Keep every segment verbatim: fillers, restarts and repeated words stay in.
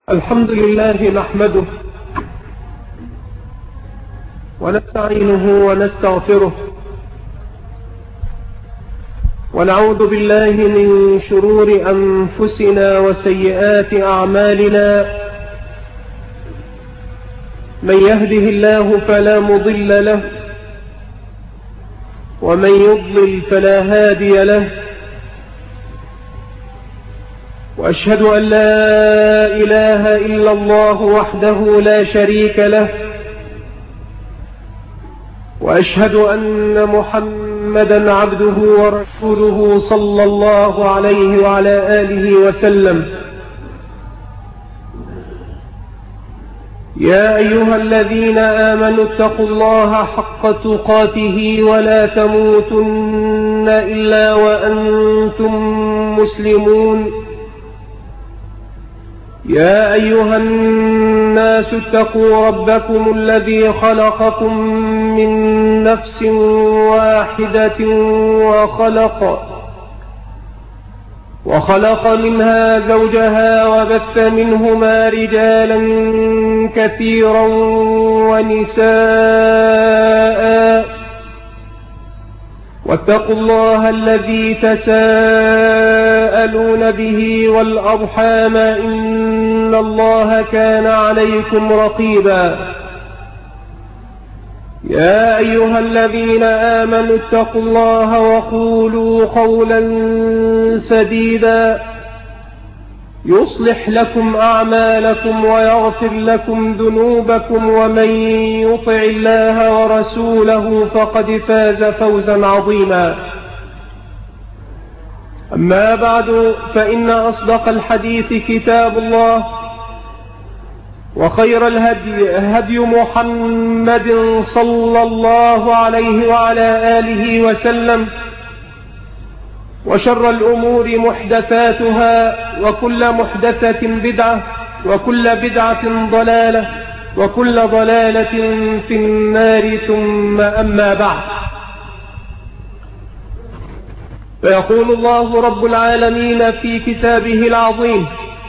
الحمد لله نحمده ونستعينه ونستغفره ونعوذ بالله من شرور أنفسنا وسيئات أعمالنا. من يهده الله فلا مضل له ومن يضلل فلا هادي له، وأشهد أن لا إله إلا الله وحده لا شريك له، وأشهد أن محمدا عبده ورسوله صلى الله عليه وعلى آله وسلم. يا أيها الذين آمنوا اتقوا الله حق تقاته ولا تموتن إلا وأنتم مسلمون. يا أيها الناس اتقوا ربكم الذي خلقكم من نفس واحدة وخلق وخلق منها زوجها وبث منهما رجالا كثيرا ونساء، واتقوا الله الذي تساءلون به والأرحام إن الله كان عليكم رقيبا. يا أيها الذين آمنوا اتقوا الله وقولوا قولا سديدا يصلح لكم أعمالكم ويغفر لكم ذنوبكم، ومن يطع الله ورسوله فقد فاز فوزا عظيما. أما بعد، فإن أصدق الحديث كتاب الله، وخير الهدي هدي محمد صلى الله عليه وعلى آله وسلم، وشر الأمور محدثاتها، وكل محدثة بدعة، وكل بدعة ضلالة، وكل ضلالة في النار. ثم أما بعد، فيقول الله رب العالمين في كتابه العظيم: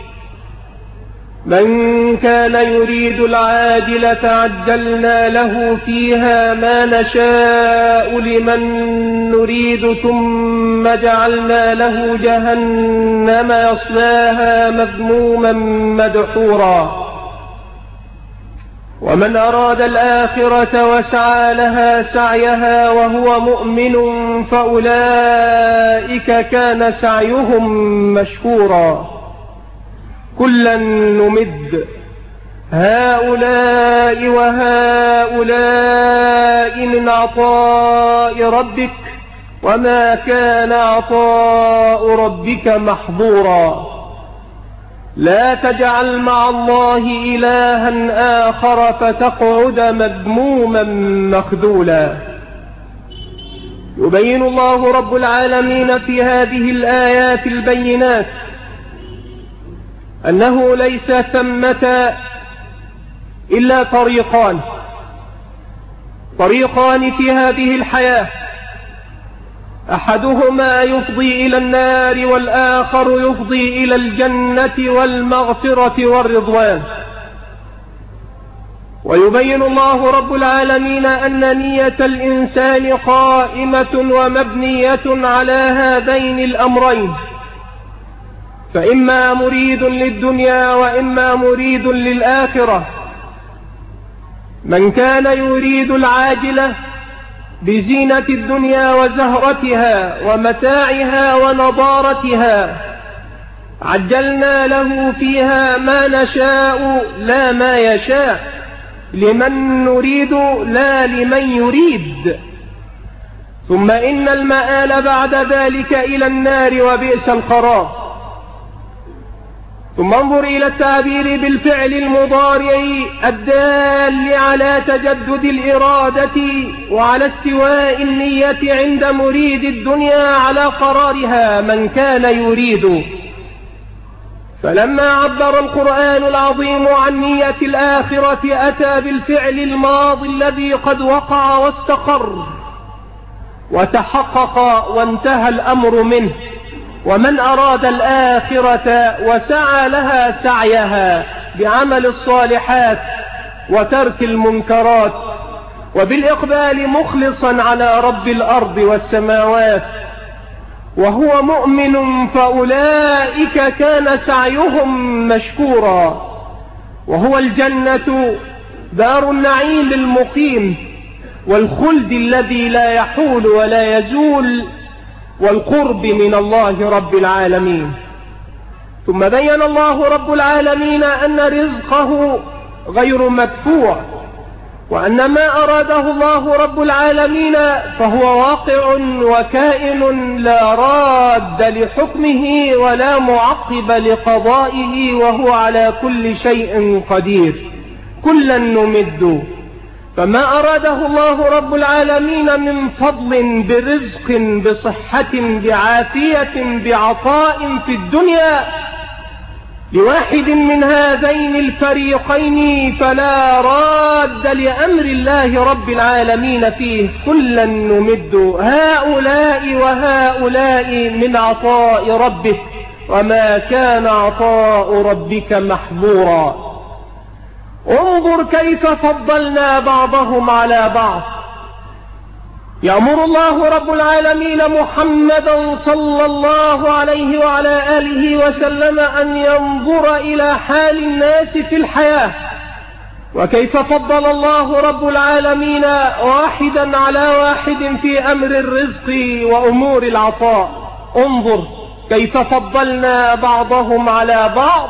من كان يريد العاجلة عجلنا له فيها ما نشاء لمن نريد ثم جعلنا له جهنم يصلاها مذموما مدحورا. ومن أراد الآخرة وسعى لها سعيها وهو مؤمن فأولئك كان سعيهم مشكورا. كلا نمد هؤلاء وهؤلاء من عطاء ربك وما كان عطاء ربك محظورا. لا تجعل مع الله إلها آخر فتقعد مذموما مخذولا. يبين الله رب العالمين في هذه الآيات البينات أنه ليس ثمة إلا طريقان طريقان في هذه الحياة، أحدهما يفضي إلى النار والآخر يفضي إلى الجنة والمغفرة والرضوان. ويبين الله رب العالمين أن نية الإنسان قائمة ومبنية على هذين الأمرين، فإما مريد للدنيا وإما مريد للآخرة. من كان يريد العاجلة بزينة الدنيا وزهرتها ومتاعها ونضارتها عجلنا له فيها ما نشاء لا ما يشاء، لمن نريد لا لمن يريد، ثم إن المآل بعد ذلك إلى النار وبئس القرار. ثم انظر إلى التعبير بالفعل المضارع الدال على تجدد الإرادة وعلى استواء النية عند مريد الدنيا على قرارها من كان يريد. فلما عبر القرآن العظيم عن نية الآخرة أتى بالفعل الماضي الذي قد وقع واستقر وتحقق وانتهى الأمر منه، ومن أراد الآخرة وسعى لها سعيها بعمل الصالحات وترك المنكرات، وبالإقبال مخلصا على رب الأرض والسماوات، وهو مؤمن فأولئك كان سعيهم مشكورا. وهو الجنة دار النعيم المقيم، والخلد الذي لا يحول ولا يزول، والقرب من الله رب العالمين. ثم بين الله رب العالمين أن رزقه غير مدفوع، وأن ما أراده الله رب العالمين فهو واقع وكائن لا راد لحكمه ولا معقب لقضائه، وهو على كل شيء قدير. كلا نمد، فما أراده الله رب العالمين من فضل برزق بصحة بعافية بعطاء في الدنيا لواحد من هذين الفريقين فلا راد لأمر الله رب العالمين فيه. كلا نمد هؤلاء وهؤلاء من عطاء ربك، وما كان عطاء ربك محظورا. انظر كيف فضلنا بعضهم على بعض. يأمر الله رب العالمين محمدا صلى الله عليه وعلى آله وسلم أن ينظر إلى حال الناس في الحياة، وكيف فضل الله رب العالمين واحدا على واحد في أمر الرزق وأمور العطاء. انظر كيف فضلنا بعضهم على بعض،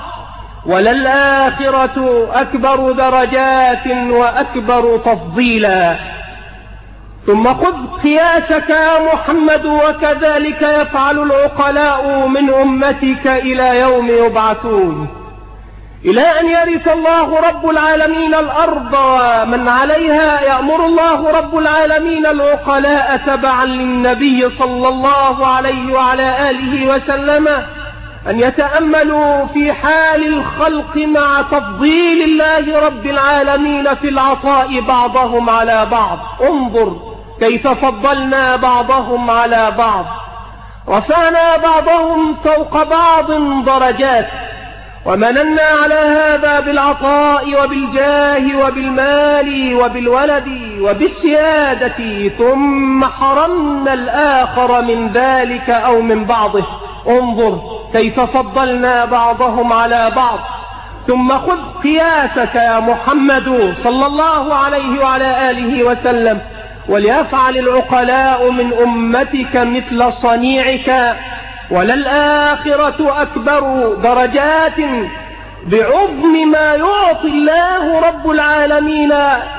وللآخرة أكبر درجات وأكبر تفضيلا. ثم خذ قياسك يا محمد، وكذلك يفعل العقلاء من أمتك إلى يوم يبعثون، إلى أن يرث الله رب العالمين الأرض ومن عليها. يأمر الله رب العالمين العقلاء تبعا للنبي صلى الله عليه وعلى آله وسلم أن يتأملوا في حال الخلق مع تفضيل الله رب العالمين في العطاء بعضهم على بعض. انظر كيف فضلنا بعضهم على بعض، رفعنا بعضهم فوق بعض درجات، ومننا على هذا بالعطاء وبالجاه وبالمال وبالولد وبالسيادة، ثم حرمنا الآخر من ذلك أو من بعضه. انظر كيف فضلنا بعضهم على بعض. ثم خذ قياسك يا محمد صلى الله عليه وعلى آله وسلم، وليفعل العقلاء من أمتك مثل صنيعك، وللآخرة أكبر درجات بعظم ما يعطي الله رب العالمين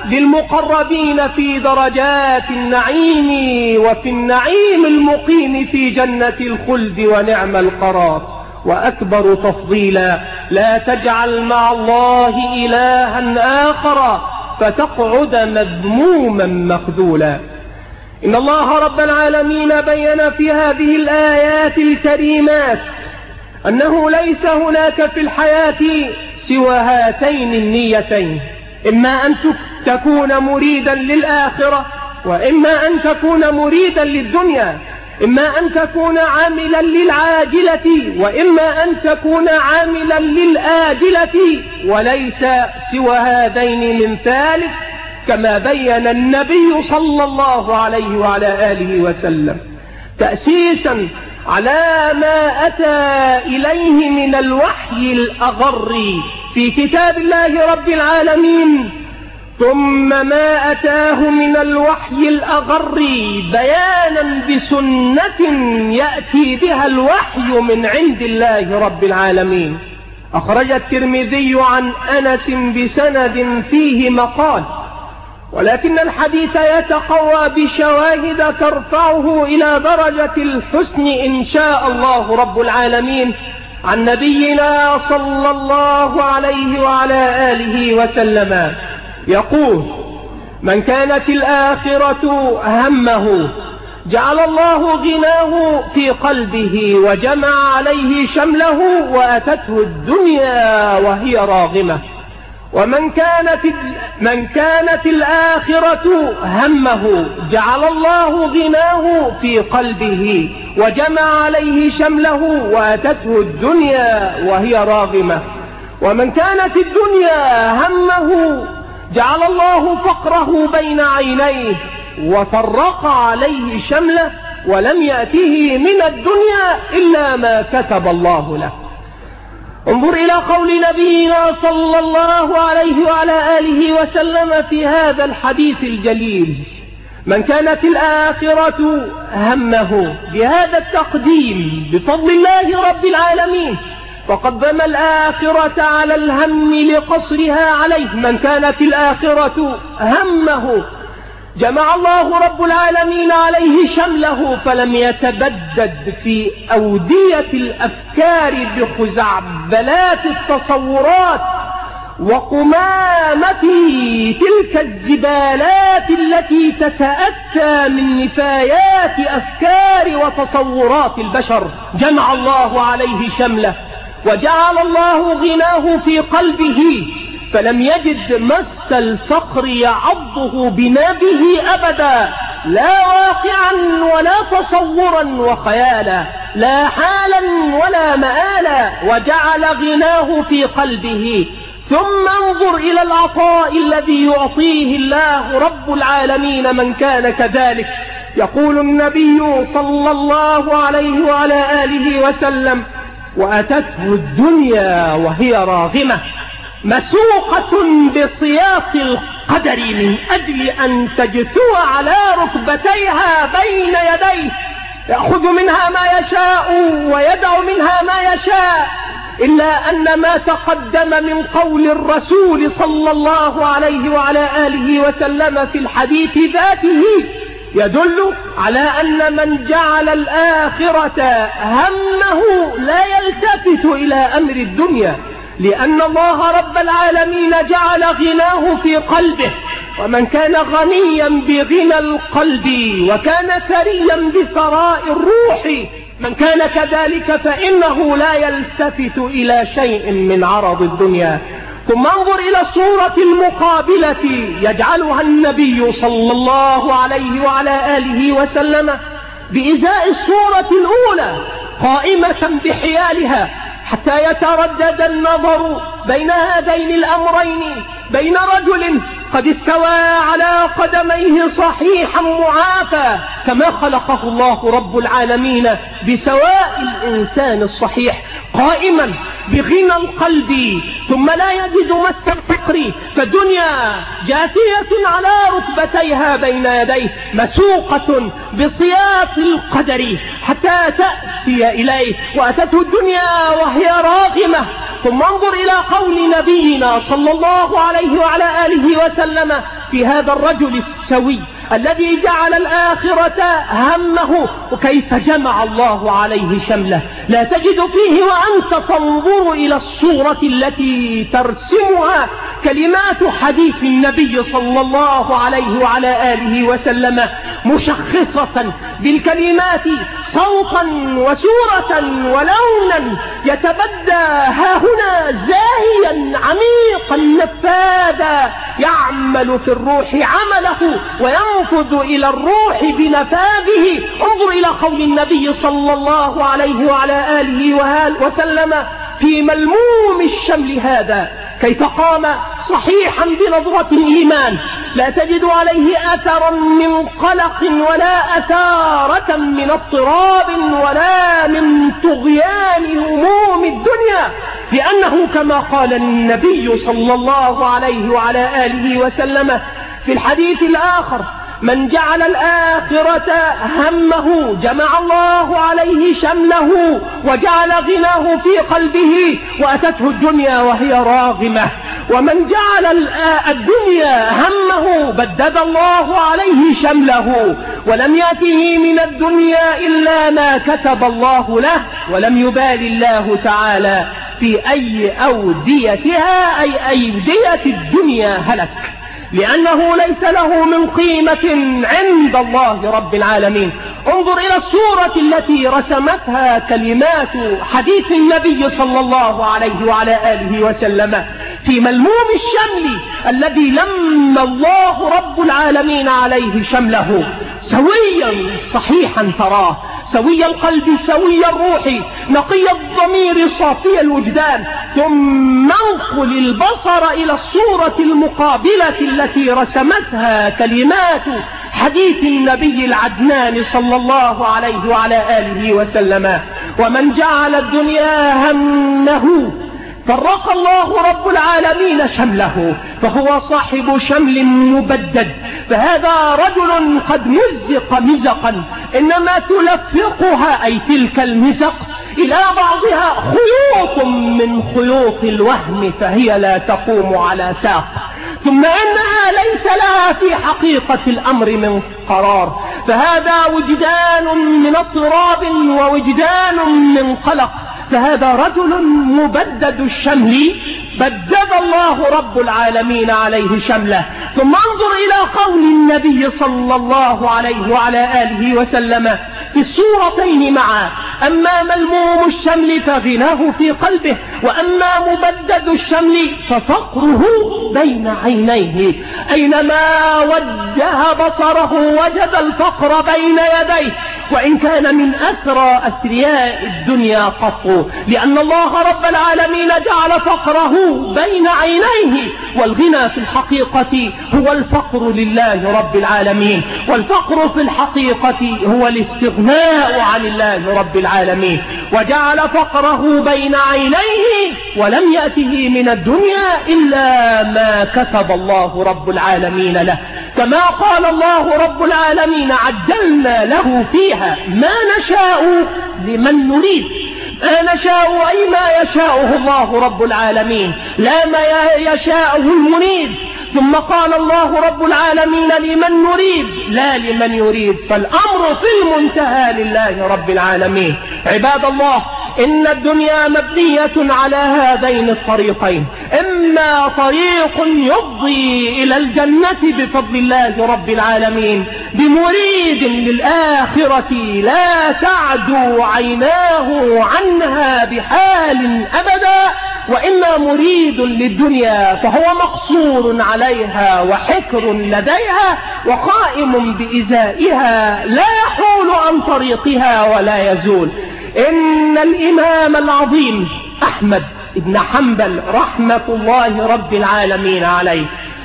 للمقربين في درجات النعيم، وفي النعيم المقيم في جنة الخلد ونعم القرار، وأكبر تفضيلا. لا تجعل مع الله إلها آخر فتقعد مذموما مخذولا. إن الله رب العالمين بين في هذه الآيات الكريمات أنه ليس هناك في الحياة سوى هاتين النيتين، إما أن تكون مريدا للآخرة، وإما أن تكون مريدا للدنيا، إما أن تكون عاملا للعاجلة، وإما أن تكون عاملا للآجلة، وليس سوى هذين من ثالث، كما بين النبي صلى الله عليه وعلى آله وسلم، تأسيسا على ما أتى إليه من الوحي الأغر في كتاب الله رب العالمين، ثم ما أتاه من الوحي الأغر بيانا بسنة يأتي بها الوحي من عند الله رب العالمين. أخرج الترمذي عن أنس بسند فيه مقال، ولكن الحديث يتقوى بشواهد ترفعه إلى درجة الحسن إن شاء الله رب العالمين، عن نبينا صلى الله عليه وعلى آله وسلم يقول: من كانت الآخرة همه جعل الله غناه في قلبه وجمع عليه شمله وأتته الدنيا وهي راغمة. ومن كانت من كانت الآخرة همه جعل الله غناه في قلبه وجمع عليه شمله وأتته الدنيا وهي راغمة. ومن كانت الدنيا همه جعل الله فقره بين عينيه وفرق عليه شمله، ولم يأته من الدنيا إلا ما كتب الله له. انظر إلى قول نبينا صلى الله عليه وعلى آله وسلم في هذا الحديث الجليل: من كانت الآخرة همه. بهذا التقديم بفضل الله رب العالمين فقدم الآخرة على الهم لقصرها عليه. من كانت الآخرة همه جمع الله رب العالمين عليه شمله، فلم يتبدد في أودية الأفكار بخزعبلات التصورات وقمامة تلك الزبالات التي تتأتى من نفايات أفكار وتصورات البشر. جمع الله عليه شمله وجعل الله غناه في قلبه، فلم يجد مس الفقر يعضه بنابه أبدا، لا واقعا ولا تصورا وخيالا، لا حالا ولا مآلا، وجعل غناه في قلبه. ثم انظر إلى العطاء الذي يعطيه الله رب العالمين من كان كذلك. يقول النبي صلى الله عليه وعلى آله وسلم: وأتته الدنيا وهي راغمة مسوقة بسياط القدر من أجل أن تجثو على ركبتيها بين يديه، يأخذ منها ما يشاء ويدع منها ما يشاء، إلا أن ما تقدم من قول الرسول صلى الله عليه وعلى آله وسلم في الحديث ذاته يدل على أن من جعل الآخرة همه لا يلتفت إلى أمر الدنيا، لأن الله رب العالمين جعل غناه في قلبه. ومن كان غنيا بغنى القلب وكان ثريا بثراء الروح، من كان كذلك فإنه لا يلتفت إلى شيء من عرض الدنيا. ثم انظر إلى الصورة المقابلة يجعلها النبي صلى الله عليه وعلى آله وسلم بإزاء الصورة الأولى قائمة بحيالها، حتى يتردد النظر بين هذين الأمرين، بين رجل قد استوى على قدميه صحيحا معافى كما خلقه الله رب العالمين بسواء الإنسان الصحيح، قائما بغنى القلب ثم لا يجد مس الفقر، فالدنيا جاثية على ركبتيها بين يديه مسوقة بسياط القدر حتى تأتي إليه، وأتته الدنيا وهي راغمة. ثم انظر إلى قول نبينا صلى الله عليه وعلى آله وسلم في هذا الرجل السوي الذي جعل الآخرة همه، وكيف جمع الله عليه شمله. لا تجد فيه وأنت تنظر إلى الصورة التي ترسمها كلمات حديث النبي صلى الله عليه وعلى آله وسلم مشخصة بالكلمات صوتا وسورة ولونا، يتبدى ها هنا زاهيا عميقا نفاذا يعمل في الروح عمله وينفذ إلى الروح بنفاذه. انظر إلى قول النبي صلى الله عليه وعلى آله وسلم في ملموم الشمل هذا: كيف قام صحيحا بنظرة الإيمان لا تجد عليه أثرا من قلق ولا أثارة من اضطراب ولا من طغيان هموم الدنيا، لأنه كما قال النبي صلى الله عليه وعلى آله وسلم في الحديث الآخر: من جعل الآخرة همه جمع الله عليه شمله وجعل غناه في قلبه، وأتته الدنيا وهي راغمة. ومن جعل الدنيا همه بدد الله عليه شمله ولم يأته من الدنيا إلا ما كتب الله له، ولم يبال الله تعالى في أي أوديتها أي أودية الدنيا هلك، لأنه ليس له من قيمة عند الله رب العالمين. انظر إلى الصورة التي رسمتها كلمات حديث النبي صلى الله عليه وعلى آله وسلم في ملموم الشمل الذي لم الله رب العالمين عليه شمله. سويا صحيحا تراه، سوي القلب سوي الروح نقي الضمير صافي الوجدان، ثم انقل البصر إلى الصورة المقابلة التي رسمتها كلمات حديث النبي العدنان صلى الله عليه وعلى آله وسلم: ومن جعل الدنيا همه فرق الله رب العالمين شمله، فهو صاحب شمل مبدد. فهذا رجل قد مزق مزقا، إنما تلفقها أي تلك المزق إلى بعضها خيوط من خيوط الوهم، فهي لا تقوم على ساق، ثم إنها ليس لها في حقيقة الأمر من قرار. فهذا وجدان من اضطراب ووجدان من قلق. فهذا رجل مبدد الشمل بدد الله رب العالمين عليه شمله. ثم انظر إلى قول النبي صلى الله عليه وعلى آله وسلم في الصورتين معا: أما ملموم الشمل فغناه في قلبه، وأما مبدد الشمل ففقره بين عينيه. أينما وجه بصره وجد الفقر بين يديه، وإن كان من أثرى أثرياء الدنيا قط، لأن الله رب العالمين جعل فقره بين عينيه. والغنى في الحقيقة هو الفقر لله رب العالمين، والفقر في الحقيقة هو الاستغناء عن الله رب العالمين. وجعل فقره بين عينيه، ولم يأته من الدنيا إلا ما كتب الله رب العالمين له، كما قال الله رب العالمين: عجلنا له فيها ما نشاء لمن نريد. ما نشاء أي ما يشاءه الله رب العالمين، لا ما يشاءه المريد. ثم قال الله رب العالمين: لمن نريد لا لمن يريد. فالأمر في المنتهى لله رب العالمين. عباد الله، إن الدنيا مبنية على هذين الطريقين: إما طريق يفضي إلى الجنة بفضل الله رب العالمين بمريد للآخرة لا تعدو عيناه عنها بحال أبدا، وإما مريد للدنيا فهو مقصور عليها وحكر لديها وقائم بإزائها لا يحول عن طريقها ولا يزول. إن الإمام العظيم أحمد بن حنبل رحمة الله رب العالمين عليه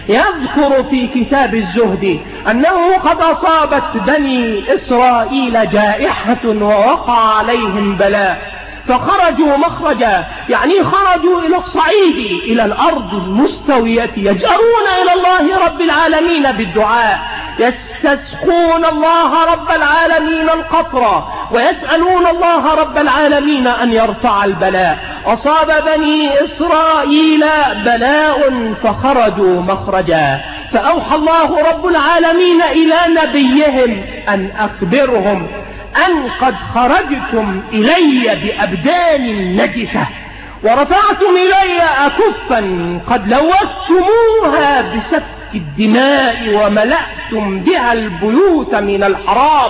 يذكر في كتاب الزهد أنه قد أصابت بني إسرائيل جائحة ووقع عليهم بلاء، فخرجوا مخرجا، يعني خرجوا إلى الصعيد إلى الأرض المستوية، يجأرون إلى الله رب العالمين بالدعاء، يستسقون الله رب العالمين القطر، ويسألون الله رب العالمين أن يرفع البلاء. أصاب بني إسرائيل بلاء فخرجوا مخرجا، فأوحى الله رب العالمين إلى نبيهم أن أخبرهم أن قد خرجتم إلي بأبدان نجسة، ورفعتم إلي أكفا قد لوثتموها بسفك الدماء وملأتم بها البيوت من الحرام.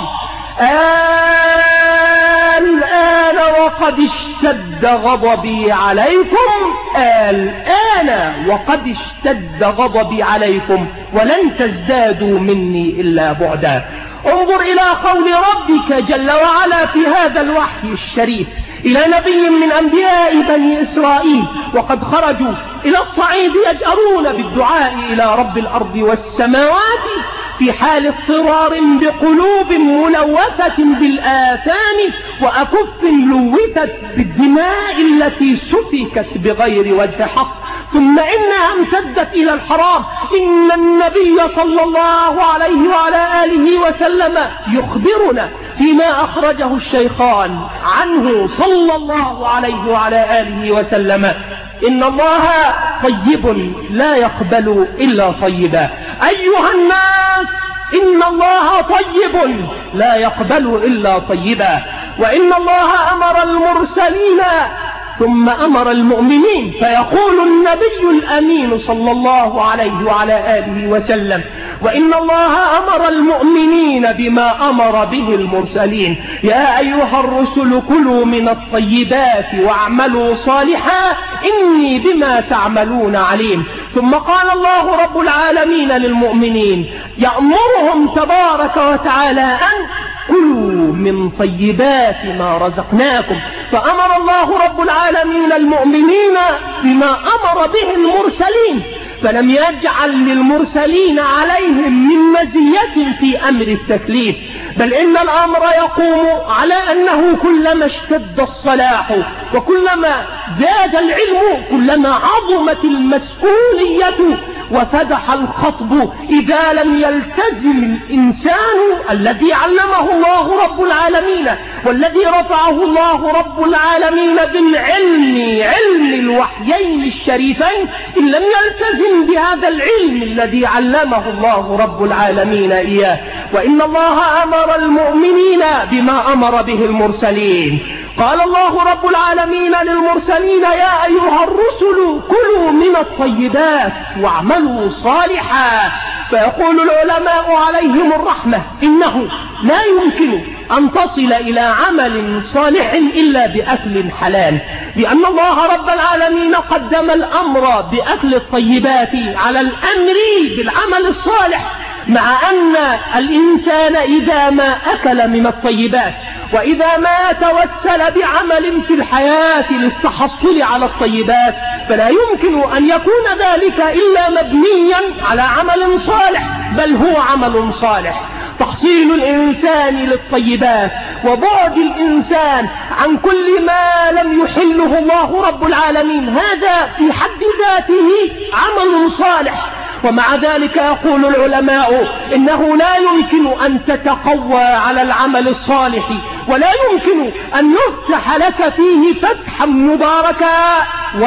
الآن وقد اشتد غضبي عليكم، الآن وقد اشتد غضبي عليكم ولن تزدادوا مني إلا بعدا. انظر إلى قول ربك جل وعلا في هذا الوحي الشريف إلى نبي من أنبياء بني إسرائيل، وقد خرجوا إلى الصعيد يجأرون بالدعاء إلى رب الأرض والسماوات في حال اضطرار بقلوب ملوثة بالآثام وأكف لوثت بالدماء التي سفكت بغير وجه حق، ثم إنها امتدت إلى الحرام. إن النبي صلى الله عليه وعلى آله وسلم يخبرنا فيما أخرجه الشيخان عنه صلى الله عليه وعلى آله وسلم: إن الله طيب لا يقبل إلا طيبا. أيها الناس، إن الله طيب لا يقبل إلا طيبا. وإن الله أمر المرسلين ثم أمر المؤمنين، فيقول النبي الأمين صلى الله عليه وعلى آله وسلم: وإن الله أمر المؤمنين بما أمر به المرسلين، يا أيها الرسل كلوا من الطيبات واعملوا صالحا إني بما تعملون عليم. ثم قال الله رب العالمين للمؤمنين يأمرهم تبارك وتعالى أن كلوا من طيبات ما رزقناكم. فأمر الله رب العالمين المؤمنين بما أمر به المرسلين، فلم يجعل للمرسلين عليهم من مزية في أمر التكليف، بل إن الأمر يقوم على أنه كلما اشتد الصلاح وكلما زاد العلم كلما عظمت المسؤولية وفتح الخطب إذا لم يلتزم الإنسان الذي علمه الله رب العالمين والذي رفعه الله رب العالمين بالعلم، علم الوحيين الشريفين، إن لم يلتزم بهذا العلم الذي علمه الله رب العالمين إياه. وإن الله أمر المؤمنين بما أمر به المرسلين. قال الله رب العالمين للمرسلين: يا أيها الرسل كلوا من الطيبات واعملوا صالحا. فيقول العلماء عليهم الرحمة: إنه لا يمكن أن تصل إلى عمل صالح إلا بأكل حلال، لأن الله رب العالمين قدم الأمر بأكل الطيبات على الأمر بالعمل الصالح، مع أن الإنسان إذا ما أكل من الطيبات وإذا ما توسل بعمل في الحياة للتحصل على الطيبات فلا يمكن أن يكون ذلك إلا مبنيا على عمل صالح، بل هو عمل صالح. تحصيل الإنسان للطيبات وبعد الإنسان عن كل ما لم يحله الله رب العالمين، هذا في حد ذاته عمل صالح. ومع ذلك يقول العلماء: إنه لا يمكن أن تتقوى على العمل الصالح، ولا يمكن أن يفتح لك فيه فتحا مباركا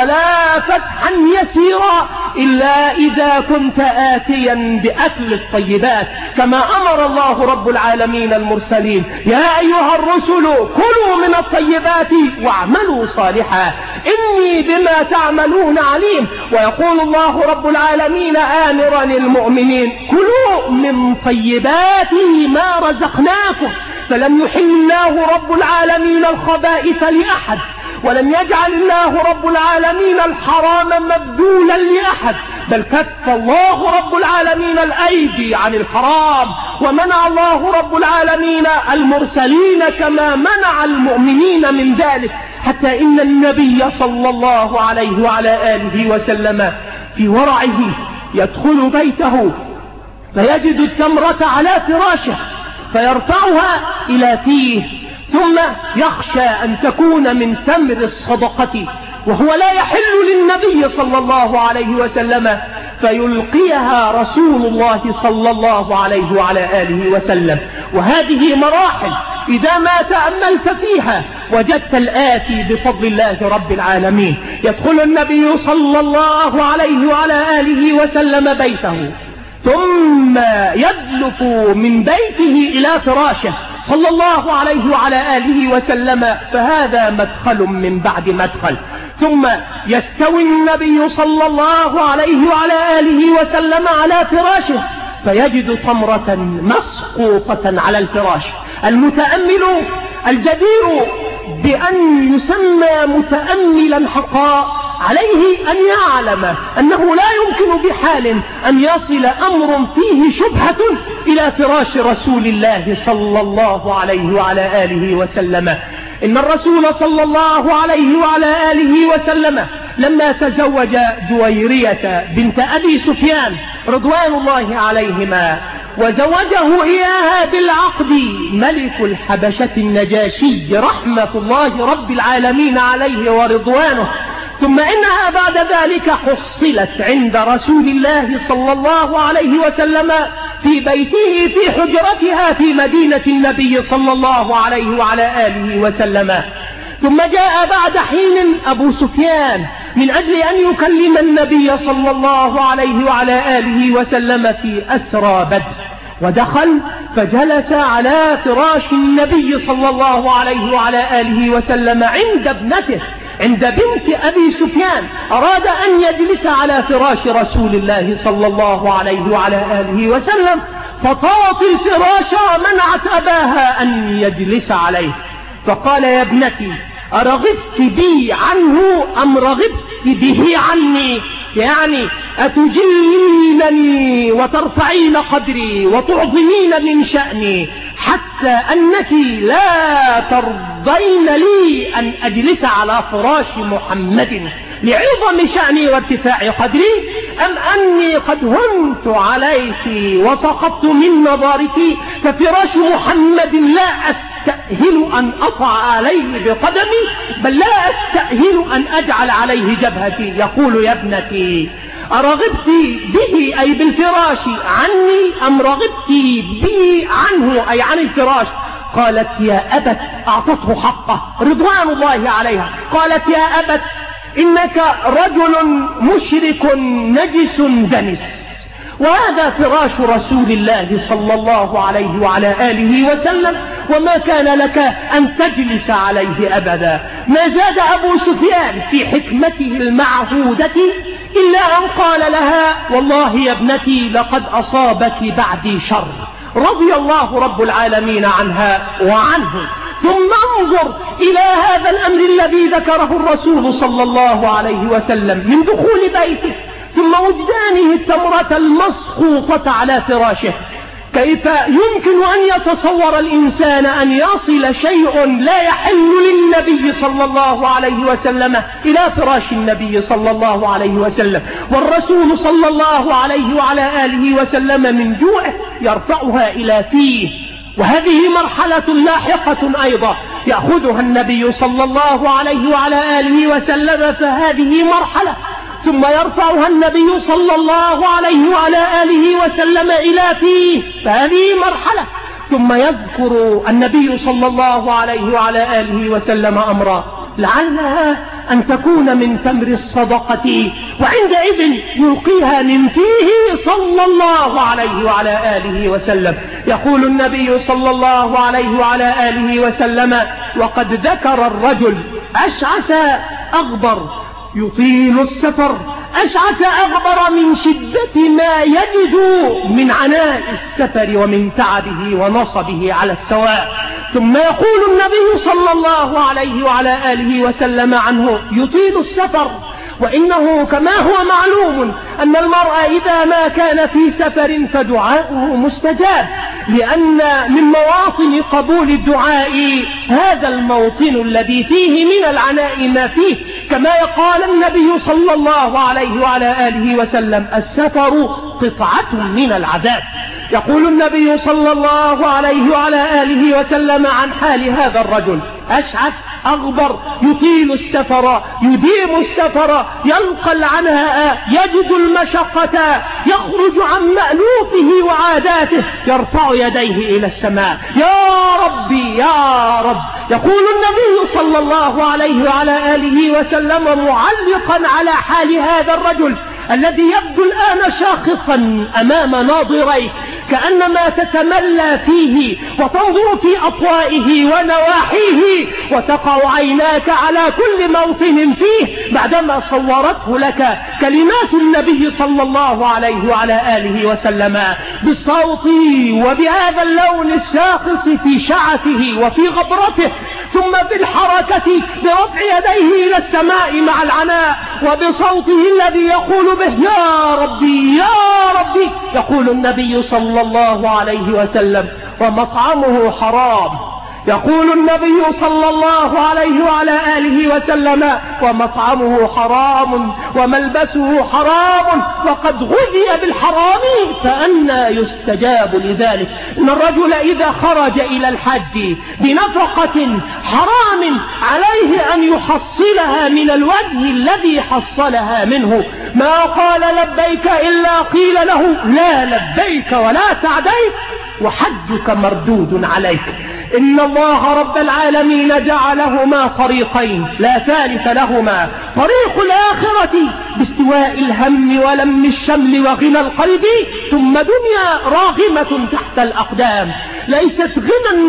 ولا فتحا يسيرا إلا إذا كنت آتيا بأكل الطيبات، كما أمر الله رب العالمين المرسلين: يا أيها الرسل كلوا من الطيبات واعملوا صالحا إني بما تعملون عليم. ويقول الله رب العالمين آمرا المؤمنين: كلوا من طيبات ما رزقناكم. فلم يحل الله رب العالمين الخبائث لأحد، ولم يجعل الله رب العالمين الحرام مبذولا لأحد، بل كف الله رب العالمين الأيدي عن الحرام، ومنع الله رب العالمين المرسلين كما منع المؤمنين من ذلك، حتى إن النبي صلى الله عليه وعلى آله وسلم في ورعه يدخل بيته فيجد التمرة على فراشه فيرفعها إلى فيه، ثم يخشى أن تكون من تمر الصدقة وهو لا يحل للنبي صلى الله عليه وسلم، فيلقيها رسول الله صلى الله عليه وعلى آله وسلم. وهذه مراحل إذا ما تأملت فيها وجدت الآتي بفضل الله رب العالمين: يدخل النبي صلى الله عليه وعلى آله وسلم بيته، ثم يدلف من بيته إلى فراشه صلى الله عليه وعلى آله وسلم، فهذا مدخل من بعد مدخل. ثم يستوي النبي صلى الله عليه وعلى آله وسلم على فراشه فيجد تمرة مسقوطة على الفراش. المتأمل الجدير بأن يسمى متأملا حقا عليه أن يعلم أنه لا يمكن بحال أن يصل أمر فيه شبهة إلى فراش رسول الله صلى الله عليه وعلى آله وسلم. إن الرسول صلى الله عليه وعلى آله وسلم لما تزوج جويرية بنت أبي سفيان رضوان الله عليهما وزوجه إياها بالعقد ملك الحبشة النجاشي رحمة الله رب العالمين عليه ورضوانه، ثم إنها بعد ذلك حصلت عند رسول الله صلى الله عليه وسلم في بيته في حجرتها في مدينة النبي صلى الله عليه وعلى آله وسلم. ثم جاء بعد حين أبو سفيان من أجل أن يكلم النبي صلى الله عليه وعلى آله وسلم في أسرى بدر، ودخل فجلس على فراش النبي صلى الله عليه وعلى آله وسلم عند ابنته، عند بنت أبي سفيان. أراد أن يجلس على فراش رسول الله صلى الله عليه وعلى آله وسلم، فطارت الفراش ومنعت أباها أن يجلس عليه، فقال: يا ابنتي أرغبت بي عنه أم رغبت به عني، يعني أتجلينني وترفعين قدري وتعظمين من شأني حتى أنك لا ترضين لي أن أجلس على فراش محمد لعظم شأني وارتفاع قدري، أم أني قد هنت عليك وسقطت من نظرك ففراش محمد لا أستأهل أن أطع عليه بقدمي، بل لا أستأهل أن أجعل عليه جبهتي. يقول يا ابنتي أرغبت به أي بالفراش عني أم رغبت به عنه أي عن الفراش؟ قالت يا أبت، أعطته حقه رضوان الله عليها، قالت يا أبت إنك رجل مشرك نجس دنس، وهذا فراش رسول الله صلى الله عليه وعلى آله وسلم، وما كان لك أن تجلس عليه أبدا. ما زاد أبو سفيان في حكمته المعهودة إلا أن قال لها والله يا ابنتي لقد أصابك بعدي شر، رضي الله رب العالمين عنها وعنه. ثم انظر إلى هذا الأمر الذي ذكره الرسول صلى الله عليه وسلم من دخول بيته ثم وجدانه التمرة المسقوطة على فراشه. كيف يمكن أن يتصور الإنسان أن يصل شيء لا يحل للنبي صلى الله عليه وسلم إلى فراش النبي صلى الله عليه وسلم، والرسول صلى الله عليه وعلى آله وسلم من جوعه يرفعها إلى فيه؟ وهذه مرحلة لاحقة أيضا يأخذها النبي صلى الله عليه وعلى آله وسلم، فهذه مرحلة ثم يرفعها النبي صلى الله عليه وعلى آله وسلم إلى فيه، فهذه مرحلة ثم يذكر النبي صلى الله عليه وعلى آله وسلم أمرا لعلها أن تكون من تمر الصدقة، وعندئذ يلقيها من فيه صلى الله عليه وعلى آله وسلم. يقول النبي صلى الله عليه وعلى آله وسلم وقد ذكر الرجل أشعث أغبر يطيل السفر، أشعث أغبر من شدة ما يجد من عناء السفر ومن تعبه ونصبه على السواء. ثم يقول النبي صلى الله عليه وعلى آله وسلم عنه يطيل السفر، وإنه كما هو معلوم أن المرء إذا ما كان في سفر فدعاؤه مستجاب، لأن من مواطن قبول الدعاء هذا الموطن الذي فيه من العناء ما فيه، كما قال النبي صلى الله عليه وعلى آله وسلم السفر قطعة من العذاب. يقول النبي صلى الله عليه وعلى آله وسلم عن حال هذا الرجل أشعث أغبر يطيل السفر يديم السفر يلقى العناء يجد المشقة، يخرج عن مألوفه وعاداته، يرفع يديه إلى السماء يا ربي يا رب. يقول النبي صلى الله عليه وعلى آله وسلم معلقا على حال هذا الرجل الذي يبدو الآن شاخصا أمام ناظريك كأنما تتملى فيه وتنظر في أطوائه ونواحيه وتقع عيناك على كل موطن فيه بعدما صورته لك كلمات النبي صلى الله عليه وعلى آله وسلم بالصوت وبهذا اللون الشاخص في شعثه وفي غبرته، ثم بالحركة برفع يديه إلى السماء مع العناء وبصوته الذي يقول به يا ربي يا ربي. يقول النبي صلى الله عليه وسلم ومطعمه حرام. يقول النبي صلى الله عليه وعلى آله وسلم ومطعمه حرام وملبسه حرام وقد غذي بالحرام فأنى يستجاب لذلك. إن الرجل إذا خرج إلى الحج بنفقة حرام عليه أن يحصلها من الوجه الذي حصلها منه، ما قال لبيك إلا قيل له لا لبيك ولا سعديك وحجك مردود عليك. إن الله رب العالمين جعلهما طريقين لا ثالث لهما، طريق الآخرة باستواء الهم ولم الشمل وغنى القلب، ثم دنيا راغمة تحت الأقدام ليست غنى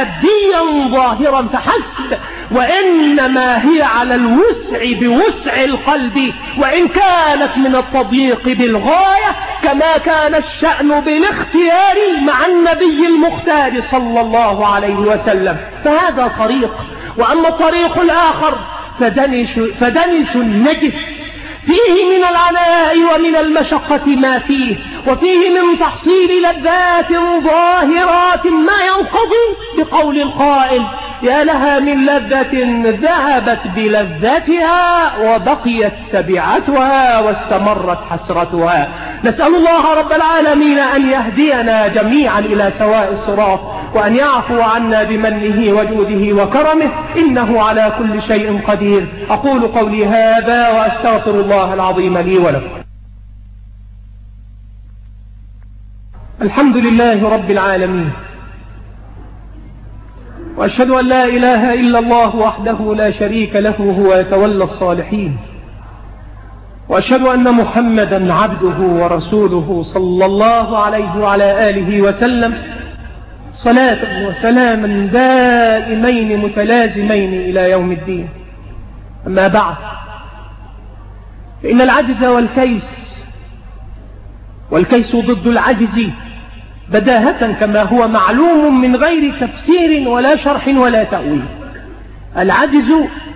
ماديا ظاهرا فحسب، وإنما هي على الوسع بوسع القلب، وإن كانت من التضييق بالغاية كما كان الشأن بالاختيار مع النبي المختار صلى الله عليه وسلم. فهذا طريق. وأما الطريق الآخر فدنس, فدنس النجس فيه من العناء ومن المشقة ما فيه، وفيه من تحصيل لذات ظاهرات ما ينقضي بقول القائل: يا لها من لذة ذهبت بلذتها وبقيت تبعتها واستمرت حسرتها. نسأل الله رب العالمين أن يهدينا جميعا إلى سواء الصراط، وأن يعفو عنا بمنه وجوده وكرمه، إنه على كل شيء قدير. أقول قولي هذا وأستغفر الله العظيم لي ولكم. الحمد لله رب العالمين، وأشهد أن لا إله إلا الله وحده لا شريك له هو يتولى الصالحين، وأشهد أن محمدا عبده ورسوله صلى الله عليه وعلى آله وسلم صلاة وسلاما دائمين متلازمين إلى يوم الدين. أما بعد، فإن العجز والكيس والكيس ضد العجز بداهة كما هو معلوم من غير تفسير ولا شرح ولا تأويل. العجز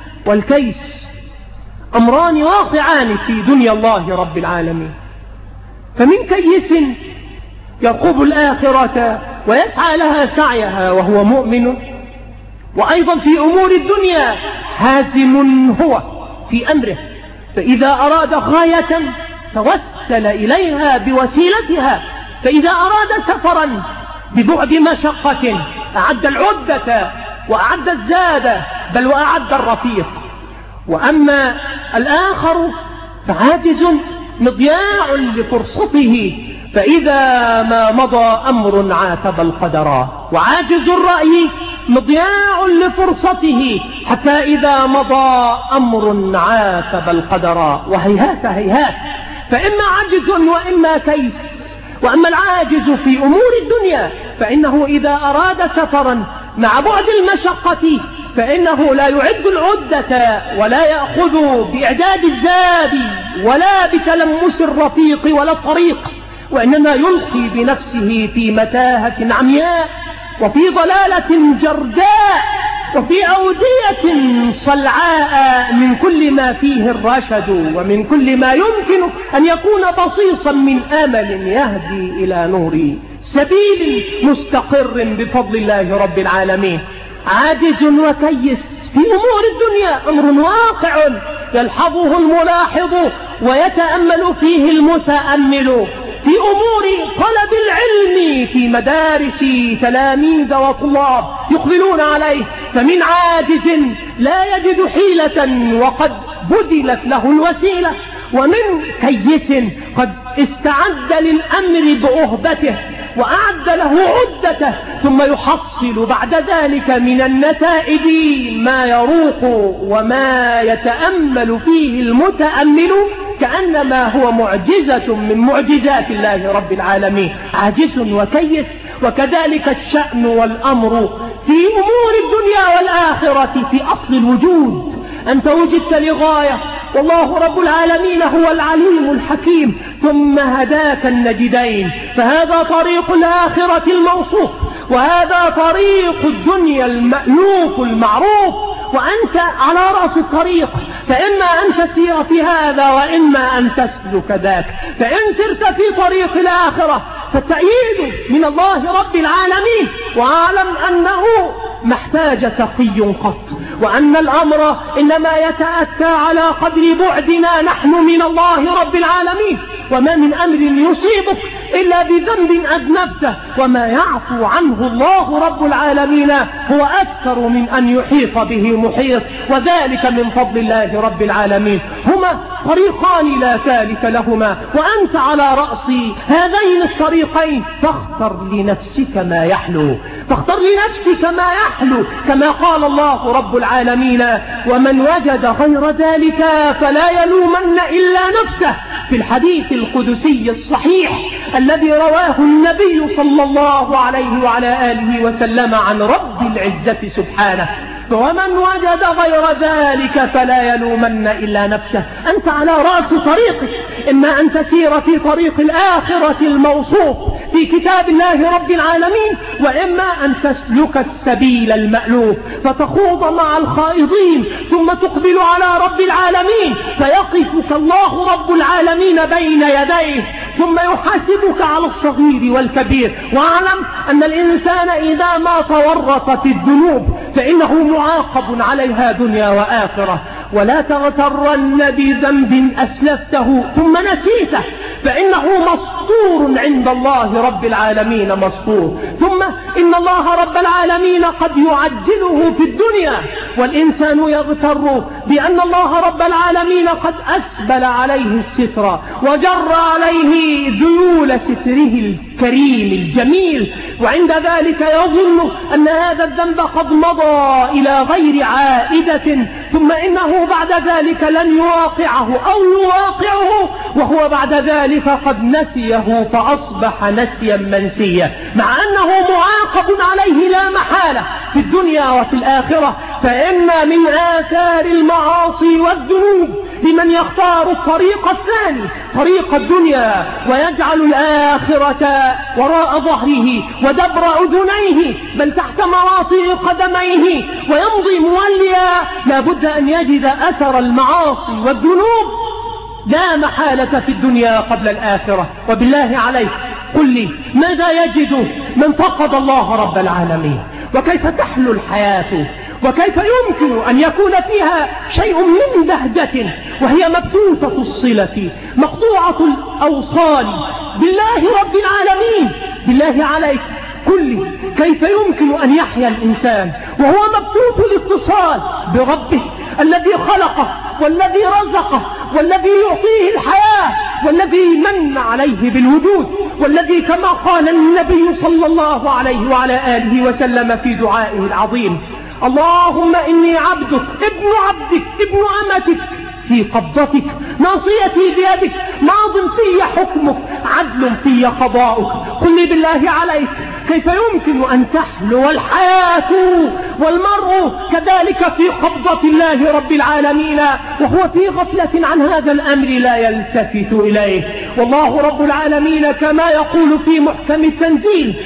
والكيس أمران واقعان في دنيا الله رب العالمين، فمن كيس يرقب الآخرة ويسعى لها سعيها وهو مؤمن، وأيضا في أمور الدنيا حازم هو في أمره، فإذا أراد غاية توسل إليها بوسيلتها، فإذا أراد سفرا ببعد مشقة أعد العدة وأعد الزاد بل وأعد الرفيق. وأما الآخر فعاجز مضياع لفرصته، فإذا ما مضى أمر عاتب القدر، وعاجز الرأي مضياع لفرصته حتى إذا مضى أمر عاتب القدر. وهيهات هيهات، فإما عجز وإما كيس. وأما العاجز في أمور الدنيا فإنه إذا أراد سفرا مع بعد المشقة فإنه لا يعد العدة ولا يأخذ بإعداد الزاد ولا بتلمس الرفيق ولا الطريق، وإنما يلقي بنفسه في متاهة عمياء وفي ضلالة جرداء وفي أودية صلعاء من كل ما فيه الرشد ومن كل ما يمكن أن يكون بصيصا من أمل يهدي إلى نور سبيل مستقر بفضل الله رب العالمين. عاجز وكيس في أمور الدنيا أمر واقع يلحظه الملاحظ ويتأمل فيه المتأمل. في أمور طلب العلم في مدارس تلاميذ وطلاب يقبلون عليه، فمن عاجز لا يجد حيلة وقد بذلت له الوسيلة، ومن كيس قد استعد للأمر بأهبته وأعد له عدته، ثم يحصل بعد ذلك من النتائج ما يروق وما يتأمل فيه المتأمل كأنما هو معجزة من معجزات الله رب العالمين. عاجز وكيس. وكذلك الشأن والأمر في أمور الدنيا والآخرة في أصل الوجود. أنت وجدت لغاية، والله رب العالمين هو العليم الحكيم، ثم هداك النجدين، فهذا طريق الآخرة الموصوف، وهذا طريق الدنيا المألوف المعروف، وأنت على رأس الطريق، فإما أن تسير في هذا وإما أن تسلك ذاك. فإن سرت في طريق الآخرة فالتأييد من الله رب العالمين، وأعلم أنه محتاج تقي قط، وأن الأمر إنما يتأتى على قدر بعدنا نحن من الله رب العالمين، وما من أمر يصيبك إلا بذنب أذنبته، وما يعفو عنه الله رب العالمين هو أكثر من أن يحيط به محيط، وذلك من فضل الله رب العالمين. هما طريقان لا ثالث لهما، وأنت على رأس هذين الطريقين، فاختر لنفسك ما يحلو، فاختر لنفسك ما يحلو، كما قال الله رب العالمين: ومن وجد غير ذلك فلا يلومن إلا نفسه، في الحديث القدسي الصحيح الذي رواه النبي صلى الله عليه وعلى آله وسلم عن رب العزة سبحانه. ومن وجد غير ذلك فلا يلومن إلا نفسه. أنت على رأس طريقك، إما أن تسير في طريق الآخرة الموصوف في كتاب الله رب العالمين، وإما أن تسلك السبيل المألوف فتخوض مع الخائضين ثم تقبل على رب العالمين فيقفك الله رب العالمين بين يديه ثم يحاسبك على الصغير والكبير. واعلم أن الإنسان إذا ما تورط في الذنوب فإنه معاقب عليها دنيا وآخرة. ولا تغترن بذنب أسلفته ثم نسيته فإنه مسطور عند الله رب العالمين مسطور. ثم إن الله رب العالمين قد يعجله في الدنيا، والإنسان يغتر بأن الله رب العالمين قد أسبل عليه الستر وجر عليه ذيول ستره الكريم الجميل، وعند ذلك يظن أن هذا الذنب قد مضى إلى غير عائدة، ثم إنه بعد ذلك لن يواقعه أو يواقعه وهو بعد ذلك قد نسيه فأصبح نسيا منسيا، مع أنه معاقب عليه لا محالة في الدنيا وفي الآخرة. فإن من آثار المعاصي والذنوب لمن يختار الطريق الثاني طريق الدنيا ويجعل الآخرة وراء ظهره ودبر أذنيه بل تحت مواطئ قدميه ويمضي موليا، لا بد أن يجد أثر المعاصي والذنوب لا محالة في الدنيا قبل الآخرة. وبالله عليك قل لي ماذا يجد من فقد الله رب العالمين؟ وكيف تحلو الحياة؟ وكيف يمكن أن يكون فيها شيء من بهجة وهي مبتوتة الصلة مقطوعة الأوصال بالله رب العالمين؟ بالله عليك قل لي كيف يمكن أن يحيا الإنسان وهو مبتوت الاتصال بربه الذي خلقه والذي رزقه والذي يعطيه الحياة والذي من عليه بالوجود، والذي كما قال النبي صلى الله عليه وعلى آله وسلم في دعائه العظيم: اللهم إني عبدك ابن عبدك ابن أمتك في قبضتك، ناصيتي بيدك، ماض في حكمك، عدل في قضاؤك. قل لي بالله عليك كيف يمكن أن تحلو الحياة والمرء كذلك في قبضة الله رب العالمين وهو في غفلة عن هذا الأمر لا يلتفت إليه؟ والله رب العالمين كما يقول في محكم التنزيل: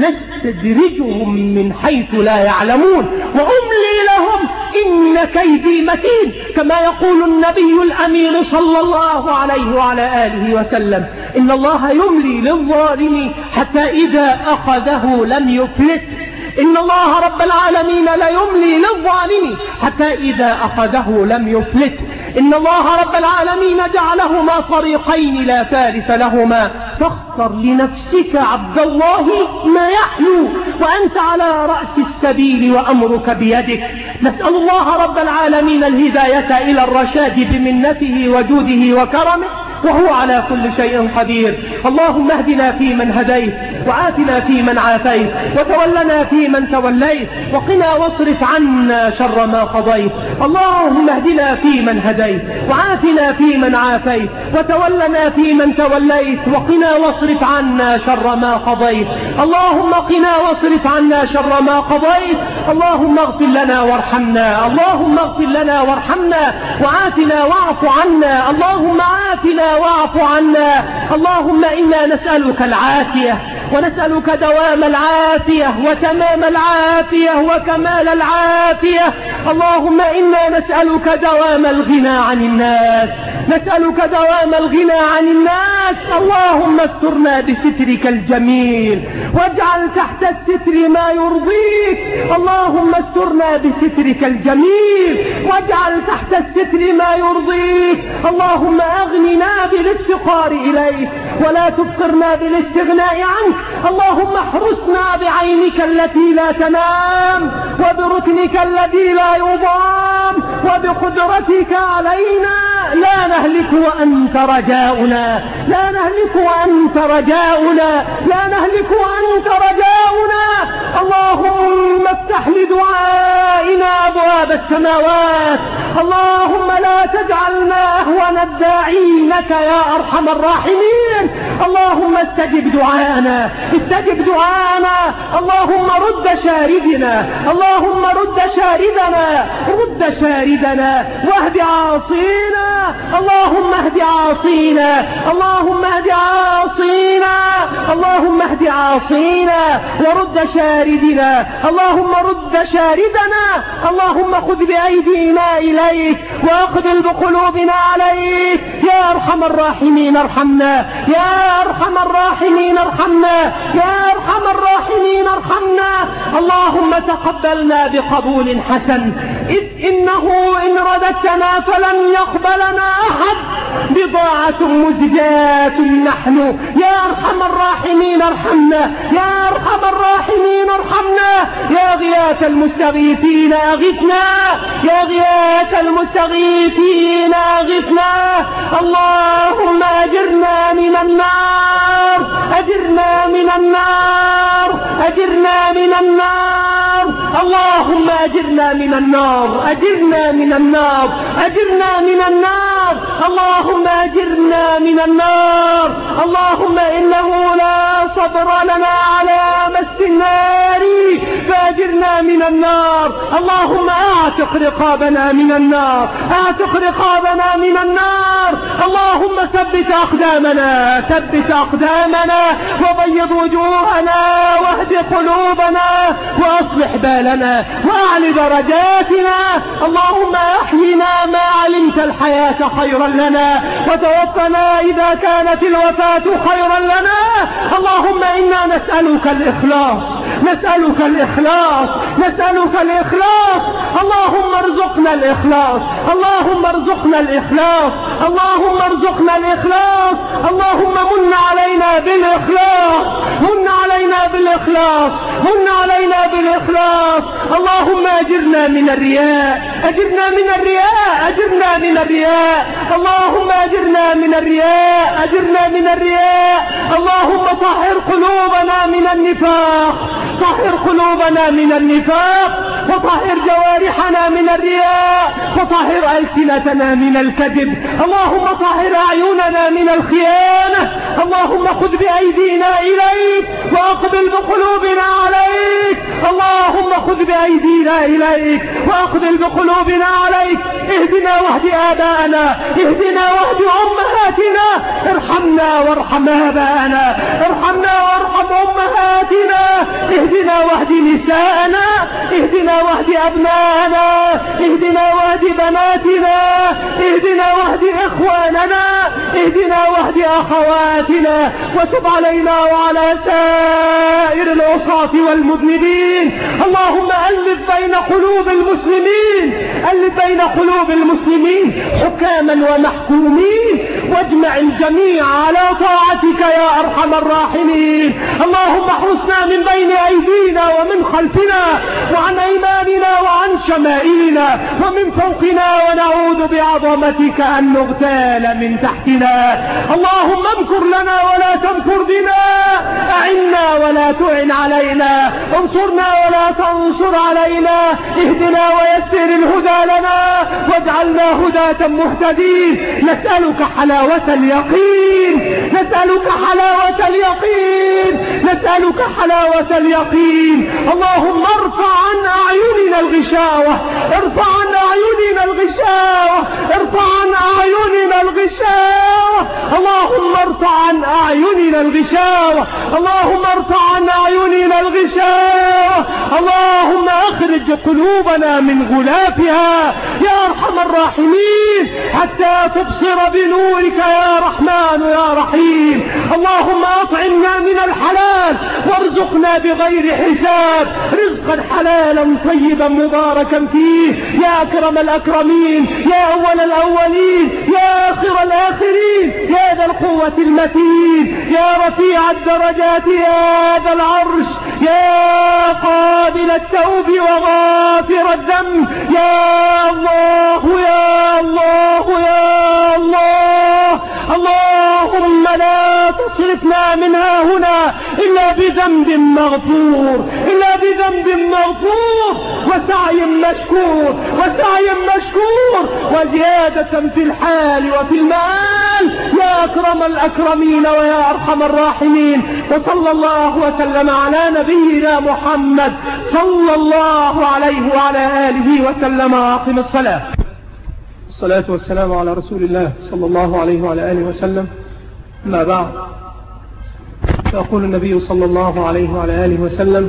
سنستدرجهم من حيث لا يعلمون وأملي لهم إن كيدي متين، كما يقول النبي الأمين صلى الله عليه وعلى آله وسلم: إن الله يملي للظالم حتى إذا أخذه لم يفلت. إن الله رب العالمين لا يملي للظالم حتى إذا أخذه لم يفلت. إن الله رب العالمين جعلهما طريقين لا ثالث لهما، فاختر لنفسك عبد الله ما يحلو وأنت على رأس السبيل وأمرك بيدك. نسأل الله رب العالمين الهداية إلى الرشاد بمنته وجوده وكرمه وهو على كل شيء قدير. اللهم اهدنا فيمن هديت وعافنا فيمن عافيت وتولنا فيمن توليت وقنا واصرف عنا شر ما قضيت. اللهم اهدنا فيمن هديت وعافنا فيمن عافيت وتولنا فيمن توليت وقنا واصرف عنا شر ما قضيت. اللهم قنا واصرف عنا شر ما قضيت. اللهم اغفر لنا وارحمنا، اللهم اغفر لنا وارحمنا وعافنا واعف عنا، اللهم عافنا واعف عنا. اللهم إنا نسألك العافية ونسألك دوام العافية وتمام العافية وكمال العافية. اللهم إنا نسألك دوام الغنى عن الناس، نسألك دوام الغنى عن الناس. اللهم استرنا بسترك الجميل واجعل تحت الستر ما يرضيك. اللهم استرنا بسترك الجميل واجعل تحت الستر ما يرضيك. اللهم أغننا بالافتقار إليك ولا تفقرنا بالاستغناء عنك. اللهم احرسنا بعينك التي لا تنام وبركنك الذي لا يضام وبقدرتك علينا لا نهلك وأنت رجاؤنا، لا نهلك وأنت رجاؤنا، لا نهلك وأنت رجاؤنا. اللهم افتح لدعائنا أبواب السماوات. اللهم لا تجعلنا أهون الداعين لك يا أرحم الراحمين. اللهم استجب دعانا، استجب دعانا. اللهم رد شاردنا، اللهم رد شاردنا، رد شاردنا واهد عاصينا. اللهم اهد عاصينا، اللهم اهد عاصينا، اللهم اهد عاصينا ورد شاردنا. اللهم رد شاردنا. اللهم خذ بأيدينا إليك وأقبل بقلوبنا عليك. يا أرحم الراحمين ارحمنا، يا أرحم الراحمين ارحمنا، يا أرحم الراحمين ارحمنا. اللهم تقبلنا بقبول حسن، إذ إنه إن رددتنا فلن يقبلنا أحد. بضاعة مزجاة نحن. يا أرحم الراحمين ارحمنا، يا أرحم الراحمين ارحمنا. يا غياث المستغيثين أغثنا، يا غياث المستغيثين أغثنا. اللهم أجرنا من النار، أجرنا من النار، أجرنا من النار. اللهم أجرنا من النار، أجرنا من النار، أجرنا من النار. اللهم أجرنا من النار. اللهم إنه لا صبر لنا على مس النار فأجرنا من النار. اللهم أعتق رقابنا من النار، أعتق رقابنا من النار. اللهم ثبت أقدامنا، ثبت أقدامنا وبيض وجوهنا واهد قلوبنا وأصلح بالنا وأعلي درجاتنا. اللهم أحينا ما علمت الحياة خيرا لنا وتوفنا إذا كانت الوفاة خيرا لنا. اللهم إنا نسألك الإخلاص، نسألك الإخلاص، نسألك الإخلاص. اللهم ارزقنا الإخلاص، اللهم ارزقنا الإخلاص، اللهم ارزقنا الإخلاص. اللهم من علينا بالإخلاص، من علينا بالإخلاص، من علينا بالإخلاص. اللهم أجرنا من الرياء، أجرنا من الرياء، أجرنا من الرياء. اللهم أجرنا من الرياء، أجرنا من الرياء. اللهم طهر قلوبنا من النفاق، طهر قلوبنا من النفاق، وطهر جوارحنا من الرياء، وطهر ألسنتنا من الكذب. اللهم طهر أعيننا من الخيانة. اللهم خذ بأيدينا إليك وأقبل بقلوبنا عليك. اللهم خذ بأيدينا إليك وأقبل بقلوبنا عليك. اهدنا واهد آباءنا، اهدنا واهد أمهاتنا. ارحمنا وارحم آباءنا، ارحمنا وارحم أمهاتنا. اهدنا واهد نساءنا، اهدنا واهد أبناءنا، اهدنا واهد بناتنا، اهدنا واهد إخواننا، اهدنا واهد أخواتنا. وتب علينا وعلى سائر العصاة والمذنبين. اللهم ألف بين قلوب المسلمين، ألف بين قلوب المسلمين حكاما ومحكومين، واجمع الجميع على طاعتك يا أرحم الراحمين. اللهم احرسنا من بين أيدينا ومن خلفنا وعن أيماننا وعن شمائلنا ومن فوقنا، ونعوذ بعظمتك أن نغتال من تحتنا. اللهم امكر لنا ولا تمكر بنا، أعنا ولا تعن علينا، انصرنا ولا تنصر علينا. اهدنا ويسر الهدى لنا واجعلنا هداة مهتدين. نسألك حلاوة اليقين، نسألك حلاوة اليقين، نسألك حلاوة اليقين. اللهم ارفع عن أعيننا الغشاوة، ارفع عن أعيننا الغشاوة، ارفع عن أعيننا الغشاوة. اللهم ارفع عن أعيننا الغشاوة، اللهم ارفع عن أعيننا الغشاوة. اللهم اخرج قلوبنا من غلافها يا أرحم الراحمين حتى تبصر بنورك يا رحمن يا رحيم. اللهم أطعمنا من الحلال وارزقنا بغير حساب، رزقا حلالا طيبا مباركا فيه يا أكرم الأكرمين، يا أول الأولين، يا آخر الآخرين، يا ذا القوة المتين، يا رفيع الدرجات، يا ذا العرش، يا قابل التوب وغافر الذنب، يا الله يا الله يا الله. اللهم لا تصرفنا منها هنا إلا بذنب مغفور إلا بذنب مغفور وسعي مشكور وسعي مشكور وزيادة في الحال وفي المال يا أكرم الأكرمين ويا أرحم الراحمين. وصلى الله وسلم على نبينا محمد صلى الله عليه وعلى آله وسلم. وأقم الصلاة. الصلاة والسلام على رسول الله صلى الله عليه وعلى آله وسلم. ما بعد، يقول النبي صلى الله عليه وعلى آله وسلم: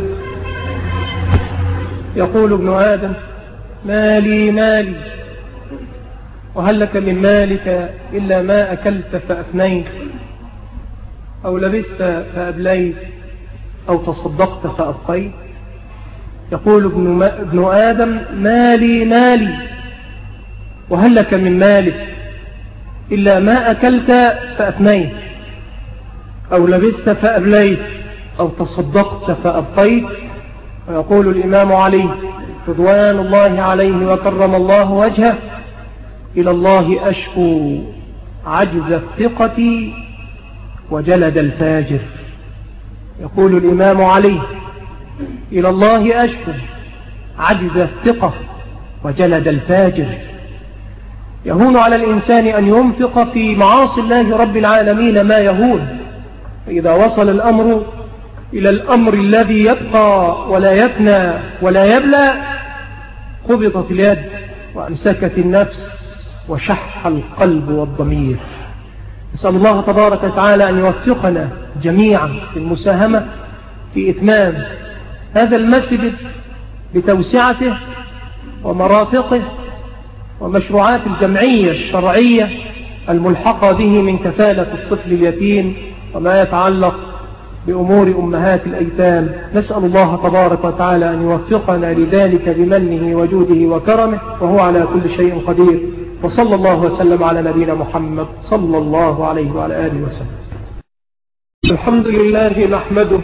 يقول ابن آدم: مالي مالي، وهل لك من مالك إلا ما أكلت فأفنيت، أو لبست فأبليت، أو تصدقت فأبقيت. يقول ابن, ابن آدم: مالي مالي، وهل لك من مالك إلا ما أكلت فأفنيت، أو لبست فأبليت، أو تصدقت فأبقيت. ويقول الإمام علي رضوان الله عليه وكرم الله وجهه: إلى الله أشكو عجز الثقة وجلد الفاجر. يقول الإمام علي: إلى الله أشكو عجز الثقة وجلد الفاجر. يهون على الإنسان أن ينفق في معاصي الله رب العالمين ما يهون، فإذا وصل الأمر إلى الأمر الذي يبقى ولا يفنى ولا يبلى قبضت اليد وأمسكت النفس وشح القلب والضمير. نسأل الله تبارك وتعالى أن يوفقنا جميعا في المساهمة في إتمام هذا المسجد بتوسعته ومرافقه ومشروعات الجمعية الشرعية الملحقة به من كفالة الطفل اليتيم وما يتعلق بأمور أمهات الأيتام. نسأل الله تبارك وتعالى أن يوفقنا لذلك بمنه وجوده وكرمه، وهو على كل شيء قدير. وصلى الله وسلم على نبينا محمد صلى الله عليه وعلى آله وسلم. الحمد لله نحمده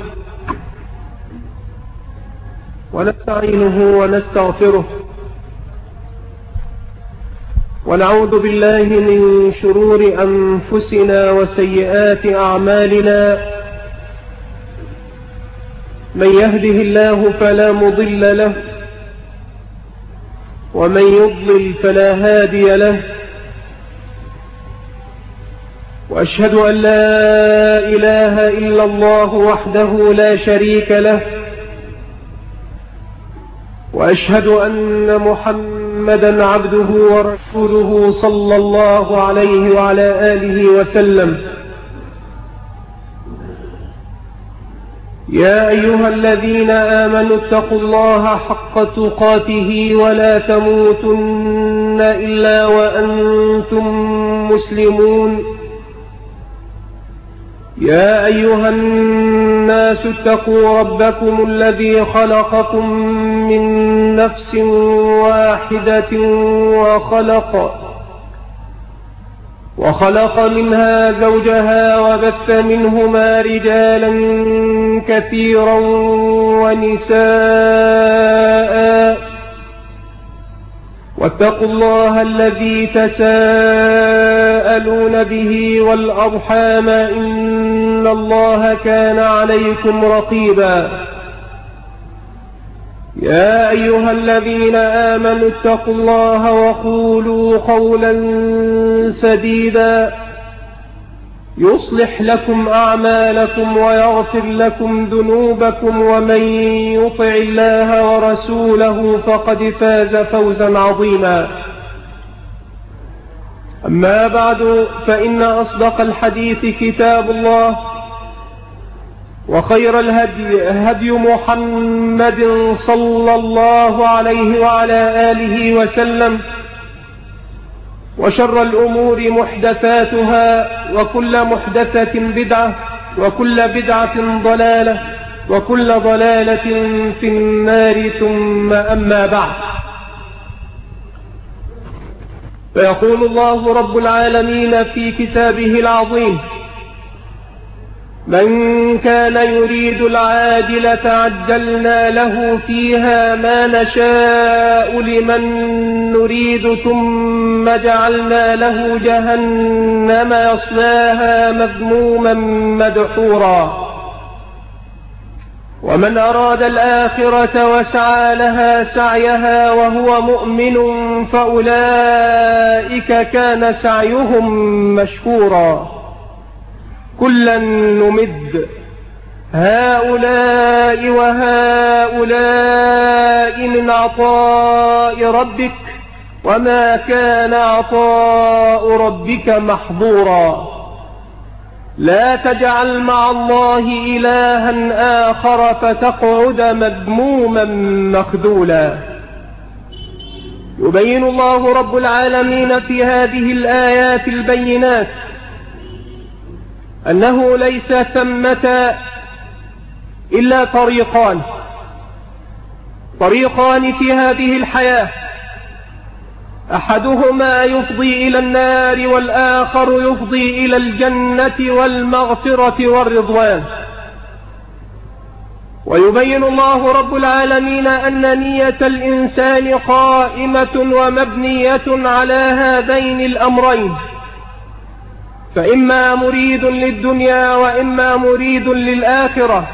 ونستعينه ونستغفره، ونعوذ بالله من شرور أنفسنا وسيئات أعمالنا. من يهده الله فلا مضل له، ومن يضلل فلا هادي له. وأشهد أن لا إله إلا الله وحده لا شريك له، وأشهد أن محمدا عبده ورسوله صلى الله عليه وعلى آله وسلم. يا أيها الذين آمنوا اتقوا الله حق تقاته ولا تموتن إلا وأنتم مسلمون. يا أيها الناس اتقوا ربكم الذي خلقكم من نفس واحدة وخلق وخلق منها زوجها وبث منهما رجالا كثيرا ونساء. واتقوا الله الذي تساءلون به والأرحام إن الله كان عليكم رقيبا. يا أيها الذين آمنوا اتقوا الله وقولوا قولا سديدا يصلح لكم أعمالكم ويغفر لكم ذنوبكم، ومن يطع الله ورسوله فقد فاز فوزا عظيما. أما بعد، فإن أصدق الحديث كتاب الله، وخير الهدي هدي محمد صلى الله عليه وعلى آله وسلم، وشر الأمور محدثاتها، وكل محدثة بدعة، وكل بدعة ضلالة، وكل ضلالة في النار. ثم أما بعد، فيقول الله رب العالمين في كتابه العظيم: من كان يريد العاجلة عجلنا له فيها ما نشاء لمن نريد ثم جعلنا له جهنم يصلاها مذموما مدحورا ومن أراد الآخرة وسعى لها سعيها وهو مؤمن فأولئك كان سعيهم مشكورا كلا نمد هؤلاء وهؤلاء من عطاء ربك وما كان عطاء ربك محظورا لا تجعل مع الله إلها آخر فتقعد مذموما مخذولا. يبين الله رب العالمين في هذه الآيات البينات أنه ليس ثمة إلا طريقان طريقان في هذه الحياة، أحدهما يفضي إلى النار والآخر يفضي إلى الجنة والمغفرة والرضوان. ويبين الله رب العالمين أن نية الإنسان قائمة ومبنية على هذين الأمرين، فإما مريد للدنيا وإما مريد للآخرة.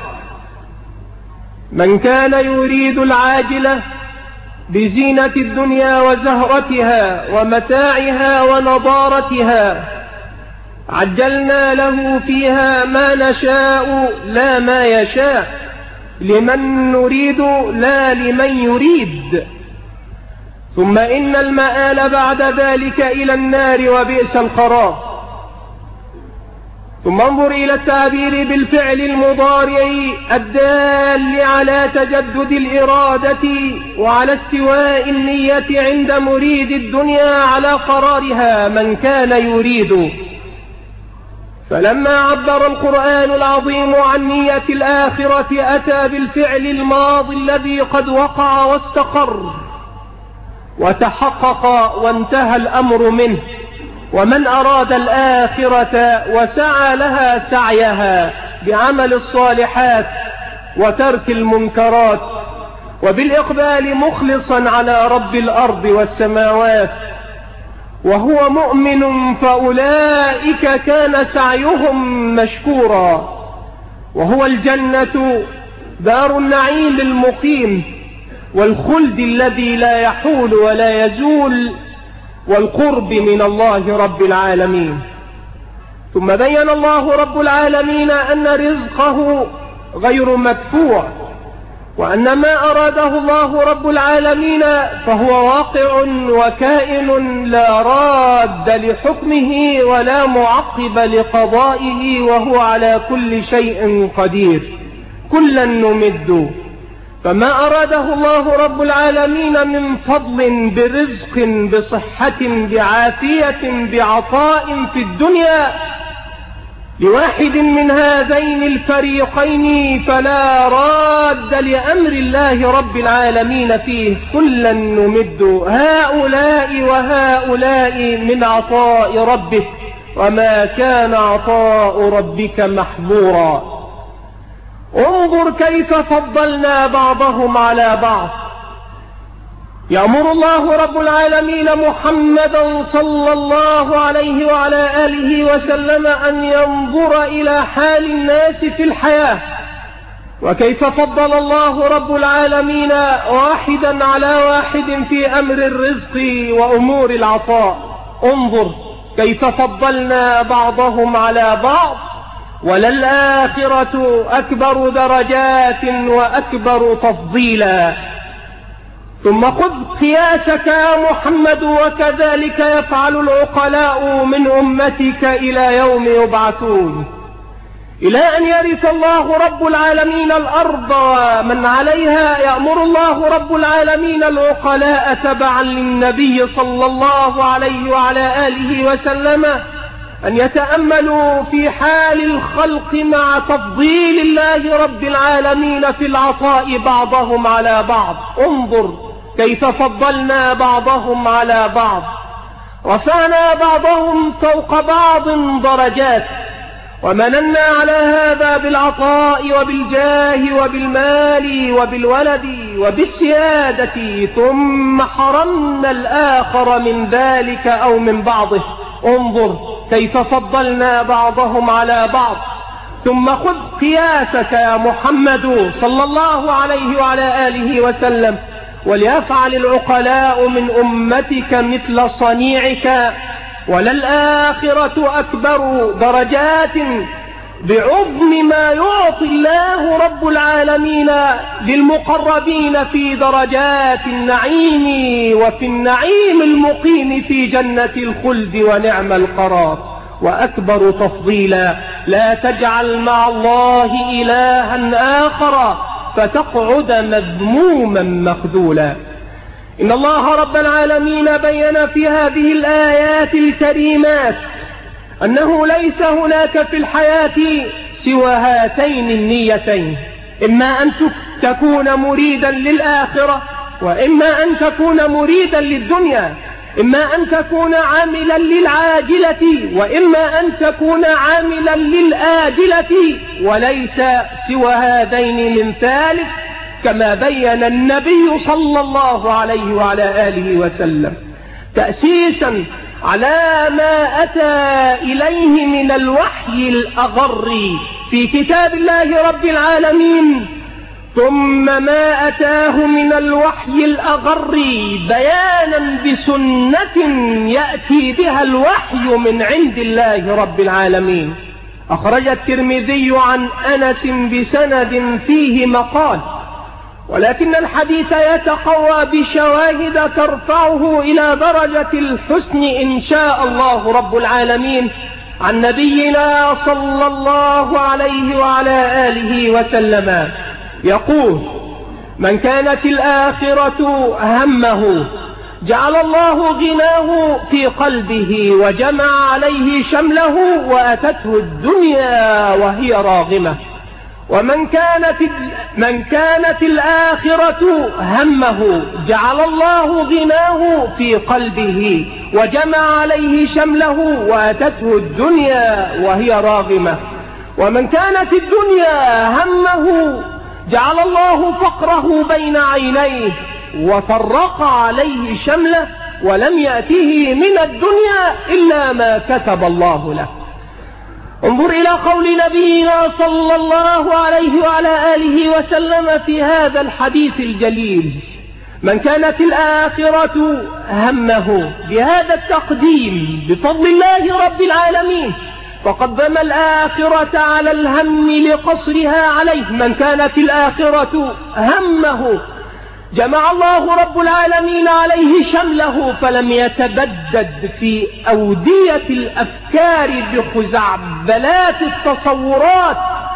من كان يريد العاجلة بزينة الدنيا وزهرتها ومتاعها ونضارتها عجلنا له فيها ما نشاء لا ما يشاء لمن نريد لا لمن يريد، ثم إن المآل بعد ذلك إلى النار وبئس القرار. ثم انظر إلى التعبير بالفعل المضارع الدال على تجدد الإرادة وعلى استواء النية عند مريد الدنيا على قرارها من كان يريد. فلما عبر القرآن العظيم عن نية الآخرة أتى بالفعل الماضي الذي قد وقع واستقر وتحقق وانتهى الأمر منه. ومن أراد الآخرة وسعى لها سعيها بعمل الصالحات وترك المنكرات وبالإقبال مخلصا على رب الأرض والسماوات وهو مؤمن فأولئك كان سعيهم مشكورا، وهو الجنة دار النعيم المقيم والخلد الذي لا يحول ولا يزول والقرب من الله رب العالمين. ثم بين الله رب العالمين أن رزقه غير مدفوع، وأن ما أراده الله رب العالمين فهو واقع وكائن لا راد لحكمه ولا معقب لقضائه وهو على كل شيء قدير. كلا نمد، فما أراده الله رب العالمين من فضل برزق بصحة بعافية بعطاء في الدنيا لواحد من هذين الفريقين فلا راد لأمر الله رب العالمين فيه. كلا نمد هؤلاء وهؤلاء من عطاء ربك وما كان عطاء ربك محظورا. انظر كيف فضلنا بعضهم على بعض. يأمر الله رب العالمين محمدا صلى الله عليه وعلى آله وسلم أن ينظر إلى حال الناس في الحياة وكيف فضل الله رب العالمين واحدا على واحد في أمر الرزق وأمور العطاء. انظر كيف فضلنا بعضهم على بعض، وللآخرة أكبر درجات وأكبر تفضيلا. ثم خذ قياسك يا محمد، وكذلك يفعل العقلاء من أمتك إلى يوم يبعثون، إلى أن يرث الله رب العالمين الأرض ومن عليها. يأمر الله رب العالمين العقلاء تبعا للنبي صلى الله عليه وعلى آله وسلم أن يتأملوا في حال الخلق مع تفضيل الله رب العالمين في العطاء بعضهم على بعض. انظر كيف فضلنا بعضهم على بعض، رفعنا بعضهم فوق بعض درجات، ومننا على هذا بالعطاء وبالجاه وبالمال وبالولد وبالسيادة، ثم حرمنا الآخر من ذلك أو من بعضه. انظر كيف فضلنا بعضهم على بعض. ثم خذ قياسك يا محمد صلى الله عليه وعلى آله وسلم، وليفعل العقلاء من أمتك مثل صنيعك، وللآخرة أكبر درجات بعظم ما يعطي الله رب العالمين للمقربين في درجات النعيم، وفي النعيم المقيم في جنة الخلد ونعم القرار. وأكبر تفضيلا لا تجعل مع الله إلها آخر فتقعد مذموما مخذولا. إن الله رب العالمين بين في هذه الآيات الكريمات أنه ليس هناك في الحياة سوى هاتين النيتين، إما أن تكون مريدا للآخرة، وإما أن تكون مريدا للدنيا، إما أن تكون عاملا للعاجلة، وإما أن تكون عاملا للآجلة، وليس سوى هذين من ثالث، كما بين النبي صلى الله عليه وعلى آله وسلم، تأسيسا على ما أتى إليه من الوحي الأغر في كتاب الله رب العالمين، ثم ما أتاه من الوحي الأغر بيانا بسنة يأتي بها الوحي من عند الله رب العالمين. أخرج الترمذي عن أنس بسند فيه مقال، ولكن الحديث يتقوى بشواهد ترفعه إلى درجة الحسن إن شاء الله رب العالمين، عن نبينا صلى الله عليه وعلى آله وسلم يقول: من كانت الآخرة همه جعل الله غناه في قلبه وجمع عليه شمله وأتته الدنيا وهي راغمة. ومن كانت من كانت الآخرة همه جعل الله غناه في قلبه وجمع عليه شمله وأتته الدنيا وهي راغمة. ومن كانت الدنيا همه جعل الله فقره بين عينيه وفرق عليه شمله ولم يأته من الدنيا إلا ما كتب الله له. انظر إلى قول نبينا صلى الله عليه وعلى آله وسلم في هذا الحديث الجليل: من كانت الآخرة همه، بهذا التقديم بفضل الله رب العالمين فقدم الآخرة على الهم لقصرها عليه. من كانت الآخرة همه جمع الله رب العالمين عليه شمله فلم يتبدد في أودية الأفكار بخزعبلات التصورات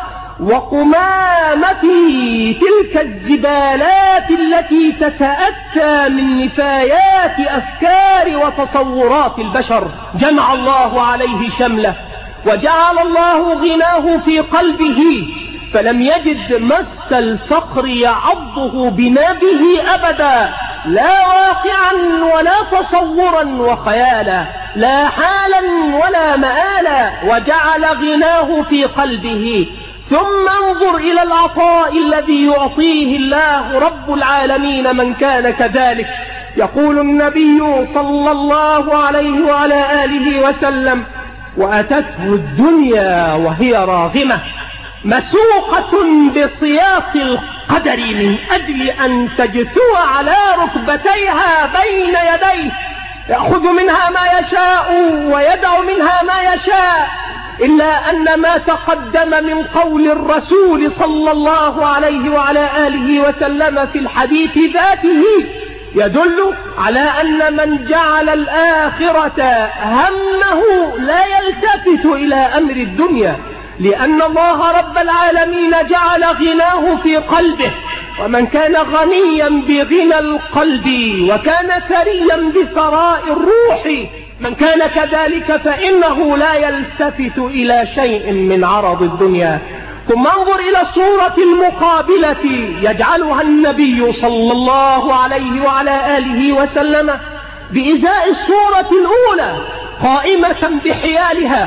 وقمامة تلك الزبالات التي تتأتى من نفايات أفكار وتصورات البشر. جمع الله عليه شمله وجعل الله غناه في قلبه فلم يجد مس الفقر يعضه بنابه أبدا، لا واقعا ولا تصورا وخيالا، لا حالا ولا مآلا، وجعل غناه في قلبه. ثم انظر إلى العطاء الذي يعطيه الله رب العالمين من كان كذلك. يقول النبي صلى الله عليه وعلى آله وسلم: وأتته الدنيا وهي راغمة مسوقة بسياط القدر من أجل أن تجثو على ركبتيها بين يديه، يأخذ منها ما يشاء ويدع منها ما يشاء، إلا أن ما تقدم من قول الرسول صلى الله عليه وعلى آله وسلم في الحديث ذاته يدل على أن من جعل الآخرة همه لا يلتفت إلى أمر الدنيا، لأن الله رب العالمين جعل غناه في قلبه. ومن كان غنيا بغنى القلب وكان ثريا بثراء الروح، من كان كذلك فإنه لا يلتفت إلى شيء من عرض الدنيا. ثم انظر إلى الصورة المقابلة يجعلها النبي صلى الله عليه وعلى آله وسلم بإزاء الصورة الأولى قائمة بحيالها،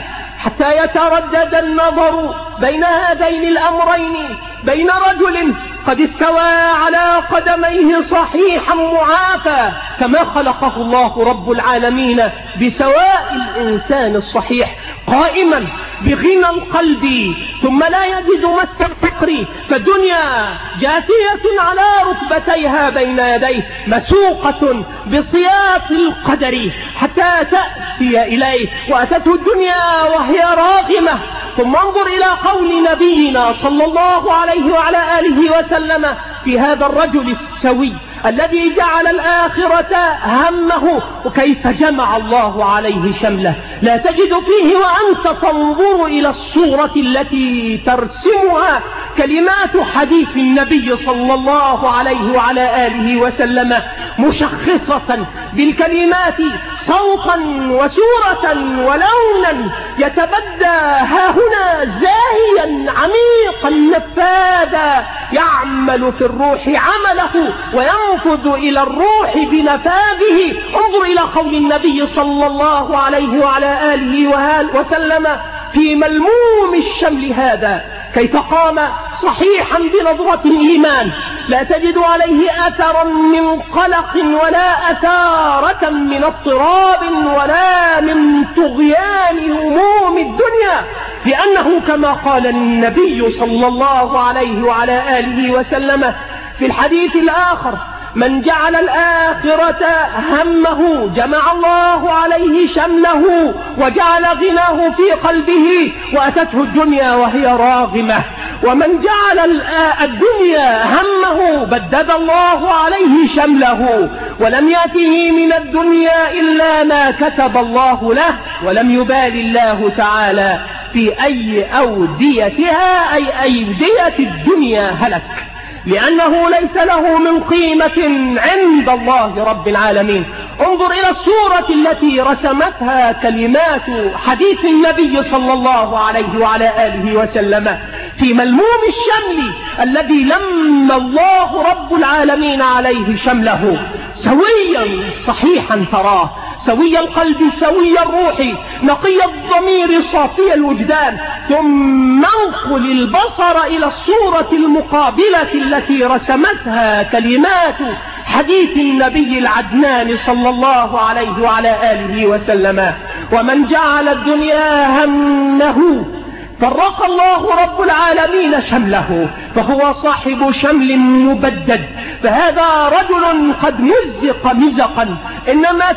حتى يتردد النظر بين هذين الأمرين، بين رجل قد استوى على قدميه صحيحا معافى كما خلقه الله رب العالمين بسواء الإنسان الصحيح، قائما بغنى القلب ثم لا يجد مس الفقر، فالدنيا جاثية على ركبتيها بين يديه مسوقة بصياط القدر حتى تأتي إليه، وأتته الدنيا وهي راغمة. ثم انظر إلى قول نبينا صلى الله عليه وعلى آله وسلم في هذا الرجل السوي الذي جعل الآخرة همه، وكيف جمع الله عليه شمله. لا تجد فيه وأنت تنظر إلى الصورة التي ترسمها كلمات حديث النبي صلى الله عليه وعلى آله وسلم مشخصة بالكلمات صوتا وسورة ولونا، يتبدى ها هنا زاهيا عميقا نفاذا يعمل في الروح عمله وينفذ إلى الروح بنفاذه. انظر إلى قول النبي صلى الله عليه وعلى آله وسلم في ملموم الشمل هذا، كيف قام صحيحا بنظرة الإيمان لا تجد عليه أثرا من قلق ولا أثارة من اضطراب ولا من طغيان هموم الدنيا، لأنه كما قال النبي صلى الله عليه وعلى آله وسلم في الحديث الآخر: من جعل الآخرة همه جمع الله عليه شمله وجعل غناه في قلبه وأتته الدنيا وهي راغمة. ومن جعل الدنيا همه بدد الله عليه شمله ولم يأته من الدنيا إلا ما كتب الله له، ولم يبال الله تعالى في أي أوديتها أي أيدية الدنيا هلك، لأنه ليس له من قيمة عند الله رب العالمين. انظر إلى الصورة التي رسمتها كلمات حديث النبي صلى الله عليه وعلى آله وسلم في ملموم الشمل الذي لم الله رب العالمين عليه شمله، سويا صحيحا تراه، سوي القلب سوي الروح نقي الضمير صافي الوجدان. ثم انقل البصر إلى الصورة المقابلة التي رسمتها كلمات حديث النبي العدنان صلى الله عليه وعلى آله وسلم: ومن جعل الدنيا همه فرق الله رب العالمين شمله فهو صاحب شمل مبدد. فهذا رجل قد مزق مزقا إنما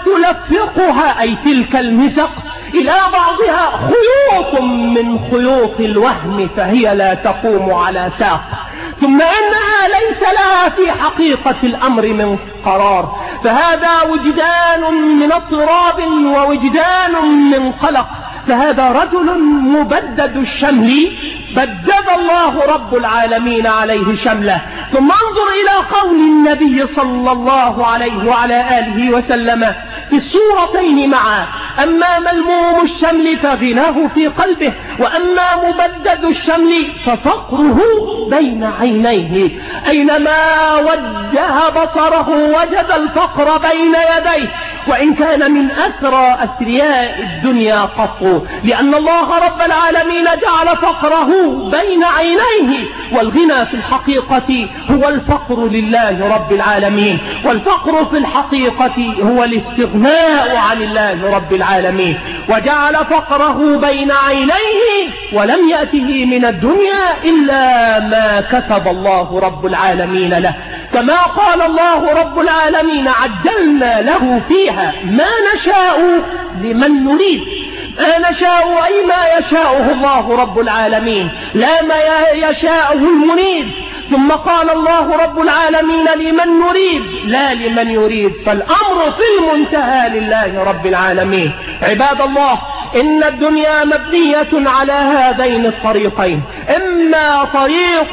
تلفقها أي تلك المزق إلى بعضها خيوط من خيوط الوهم فهي لا تقوم على ساق، ثم إنها ليس لها في حقيقة الأمر من قرار. فهذا وجدان من اضطراب ووجدان من قلق. فهذا رجل مبدد الشمل بدد الله رب العالمين عليه شمله. ثم انظر إلى قول النبي صلى الله عليه وعلى آله وسلم في الصورتين معا: أما ملموم الشمل فغناه في قلبه، وأما مبدد الشمل ففقره بين عينيه. أينما وجه بصره وجد الفقر بين يديه، وإن كان من أثرى أثرياء الدنيا قط، لأن الله رب العالمين جعل فقره بين عينيه. والغنى في الحقيقة هو الفقر لله رب العالمين، والفقر في الحقيقة هو الاستغناء عن الله رب العالمين. وجعل فقره بين عينيه ولم يأته من الدنيا إلا ما كتب الله رب العالمين له، كما قال الله رب العالمين: عجلنا له فيها ما نشاء لمن نريد. ما نشاء أي ما يشاءه الله رب العالمين، لا ما يشاءه المريد. ثم قال الله رب العالمين: لمن نريد لا لمن يريد. فالأمر في المنتهى لله رب العالمين. عباد الله، إن الدنيا مبنية على هذين الطريقين: إما طريق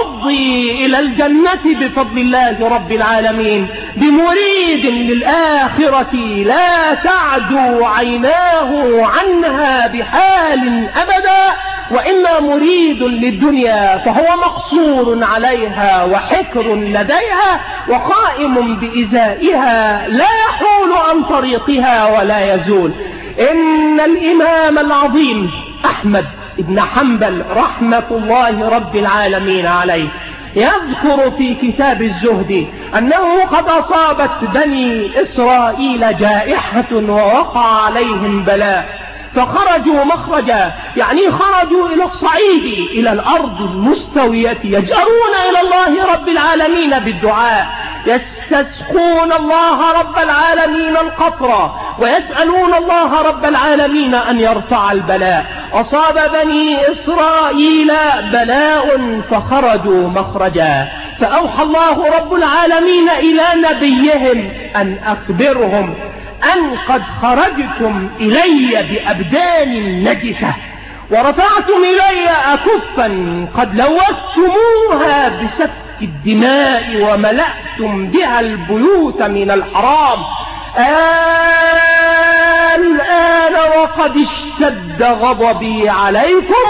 يفضي إلى الجنة بفضل الله رب العالمين بمريد للآخرة لا تعدو عيناه عنها بحال أبدا، وإما مريد للدنيا فهو مقصور عليها وحكر لديها وقائم بإزائها لا يحول عن طريقها ولا يزول. إن الإمام العظيم أحمد بن حنبل رحمة الله رب العالمين عليه يذكر في كتاب الزهد أنه قد أصابت بني إسرائيل جائحة ووقع عليهم بلاء فخرجوا مخرجا، يعني خرجوا إلى الصعيد إلى الأرض المستوية يجأرون إلى الله رب العالمين بالدعاء، يستسقون الله رب العالمين القطر ويسألون الله رب العالمين أن يرفع البلاء. أصاب بني إسرائيل بلاء فخرجوا مخرجا، فأوحى الله رب العالمين إلى نبيهم أن أخبرهم أن قد خرجتم إلي بأبدان نجسة ورفعتم إلي أكفا قد لوثتموها بسفك الدماء وملأتم بها البيوت من الحرام، الآن وقد اشتد غضبي عليكم،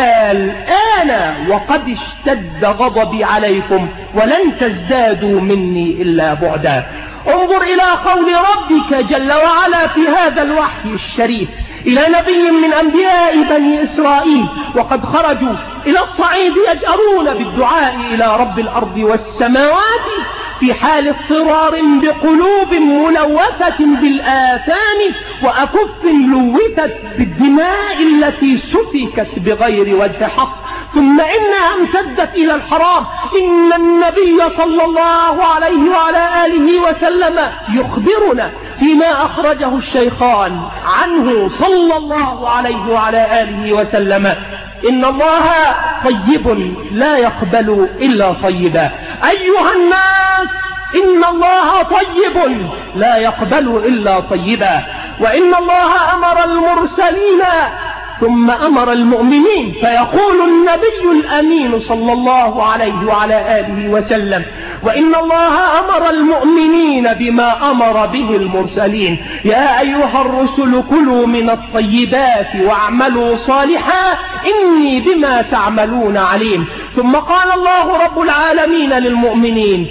الآن وقد اشتد غضبي عليكم ولن تزدادوا مني إلا بعدا. انظر إلى قول ربك جل وعلا في هذا الوحي الشريف إلى نبي من أنبياء بني إسرائيل وقد خرجوا إلى الصعيد يجأرون بالدعاء إلى رب الأرض والسماوات في حال اضطرار بقلوب ملوثة بالآثام وأكف لوثت بالدماء التي سفكت بغير وجه حق، ثم إنها امتدت إلى الحرام. إن النبي صلى الله عليه وعلى آله وسلم يخبرنا فيما أخرجه الشيخان عنه صلى الله عليه وعلى آله وسلم إن الله طيب لا يقبل إلا طيبا. أيها الناس إن الله طيب لا يقبل إلا طيبا، وإن الله أمر المرسلين ثم أمر المؤمنين، فيقول النبي الأمين صلى الله عليه وعلى آله وسلم وإن الله أمر المؤمنين بما أمر به المرسلين، يا أيها الرسل كلوا من الطيبات واعملوا صالحا إني بما تعملون عليم. ثم قال الله رب العالمين للمؤمنين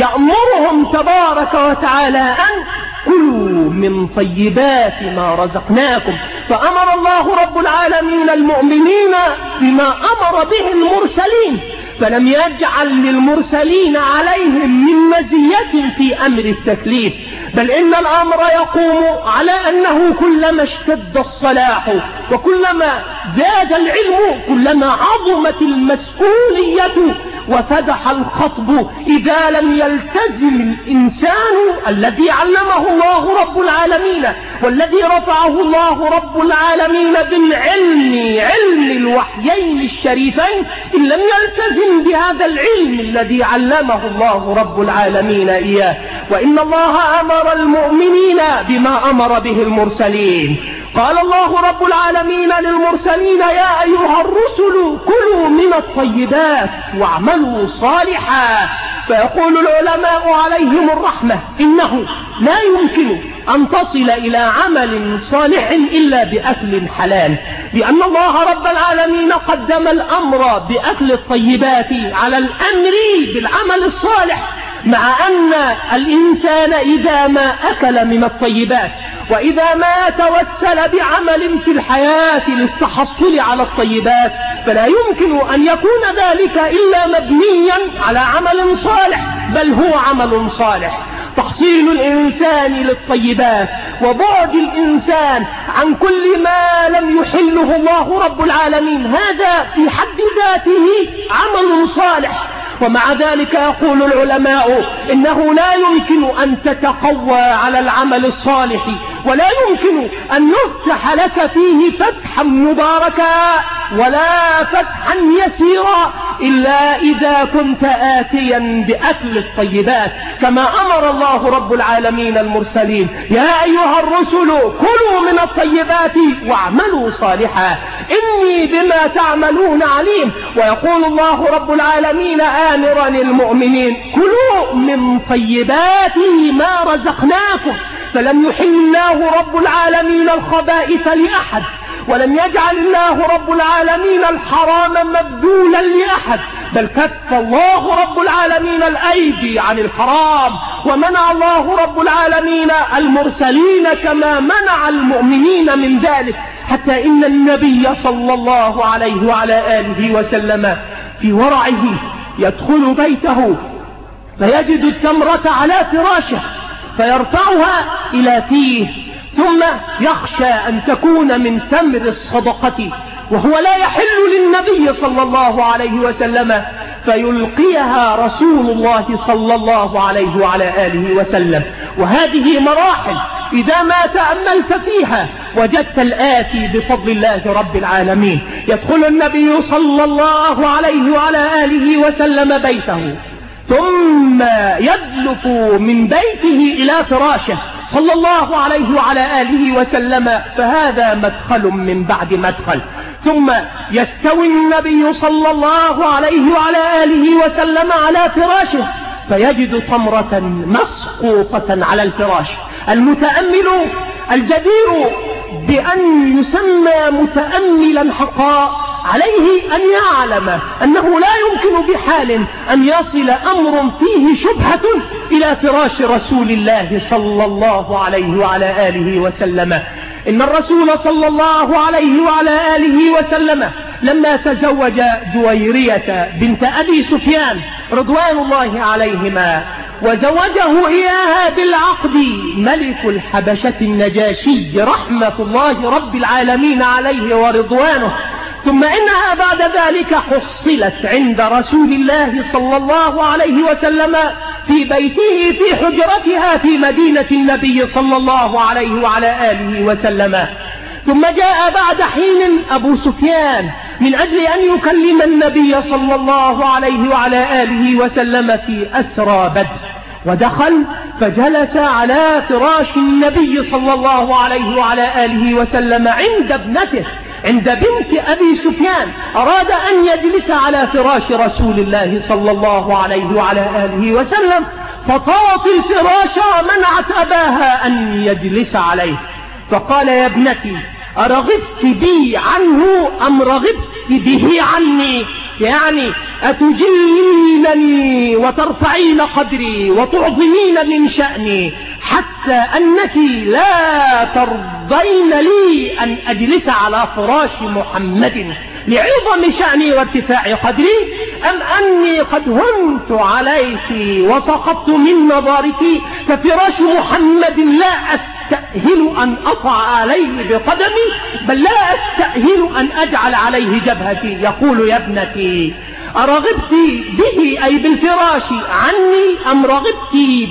يأمرهم تبارك وتعالى أن كلوا من طيبات ما رزقناكم، فأمر الله رب العالمين المؤمنين بما أمر به المرسلين، فلم يجعل للمرسلين عليهم من مزية في أمر التكليف، بل إن الأمر يقوم على أنه كلما اشتد الصلاح وكلما زاد العلم كلما عظمت المسؤولية وفتح الخطب إذا لم يلتزم الإنسان الذي علمه الله رب العالمين والذي رفعه الله رب العالمين بالعلم علم الوحيين الشريفين، إن لم يلتزم بهذا العلم الذي علمه الله رب العالمين إياه. وإن الله أمر المؤمنين بما أمر به المرسلين، قال الله رب العالمين للمرسلين يا أيها الرسل كلوا من الطيبات واعملوا صالحا، فيقول العلماء عليهم الرحمة إنه لا يمكن أن تصل إلى عمل صالح إلا بأكل حلال، لأن الله رب العالمين قدم الأمر بأكل الطيبات على الأمر بالعمل الصالح، مع أن الإنسان إذا ما أكل من الطيبات وإذا ما توسل بعمل في الحياة للتحصل على الطيبات فلا يمكن أن يكون ذلك إلا مبنيا على عمل صالح، بل هو عمل صالح. تحصيل الإنسان للطيبات وبعد الإنسان عن كل ما لم يحله الله رب العالمين هذا في حد ذاته عمل صالح. ومع ذلك يقول العلماء إنه لا يمكن أن تتقوى على العمل الصالح ولا يمكن أن يفتح لك فيه فتحا مباركا ولا فتحا يسيرا إلا إذا كنت آتيا بأكل الطيبات، كما أمر الله رب العالمين المرسلين يا أيها الرسل كلوا من الطيبات واعملوا صالحا إني بما تعملون عليم. ويقول الله رب العالمين آمرا المؤمنين كلوا من طيبات ما رزقناكم، فلم يحل الله رب العالمين الخبائث لأحد ولم يجعل الله رب العالمين الحرام مبذولا لأحد، بل كف الله رب العالمين الأيدي عن الحرام ومنع الله رب العالمين المرسلين كما منع المؤمنين من ذلك. حتى إن النبي صلى الله عليه وعلى آله وسلم في ورعه يدخل بيته فيجد التمرة على فراشه فيرفعها إلى فيه، ثم يخشى أن تكون من تمر الصدقة وهو لا يحل للنبي صلى الله عليه وسلم، فيلقيها رسول الله صلى الله عليه وعلى آله وسلم. وهذه مراحل إذا ما تأملت فيها وجدت الآتي بفضل الله رب العالمين. يدخل النبي صلى الله عليه وعلى آله وسلم بيته، ثم يدلف من بيته إلى فراشه صلى الله عليه وعلى آله وسلم، فهذا مدخل من بعد مدخل. ثم يستوي النبي صلى الله عليه وعلى آله وسلم على فراشه فيجد تمرة مسقوطة على الفراش. المتأمل الجدير بأن يسمى متأملا حقا عليه أن يعلم أنه لا يمكن بحال أن يصل أمر فيه شبهة إلى فراش رسول الله صلى الله عليه وعلى آله وسلم. إن الرسول صلى الله عليه وعلى آله وسلم لما تزوج جويرية بنت أبي سفيان رضوان الله عليهما وزوجه إياها بالعقد ملك الحبشة النجاشي رحمة الله رب العالمين عليه ورضوانه، ثم إنها بعد ذلك حصلت عند رسول الله صلى الله عليه وسلم في بيته في حجرتها في مدينة النبي صلى الله عليه وعلى آله وسلم. ثم جاء بعد حين أبو سفيان من أجل أن يكلم النبي صلى الله عليه وعلى آله وسلم في أسرى بدر، ودخل فجلس على فراش النبي صلى الله عليه وعلى آله وسلم عند ابنته عند بنت أبي سفيان. أراد أن يجلس على فراش رسول الله صلى الله عليه وعلى آله وسلم، فطارت الفراش ومنعت أباها أن يجلس عليه، فقال: يا ابنتي أرغبت بي عنه أم رغبت به عني؟ يعني أتجلينني وترفعين قدري وتعظمين من شأني حتى أنك لا ترضين لي أن أجلس على فراش محمد لعظم شأني وارتفاع قدري، أم أني قد هنت عليك وسقطت من نظرك ففراش محمد لا أستأهل أن أطع عليه بقدمي، بل لا أستأهل أن أجعل عليه جبهتي. يقول: يا ابنتي أرغبت به أي بالفراش عني أم رغبت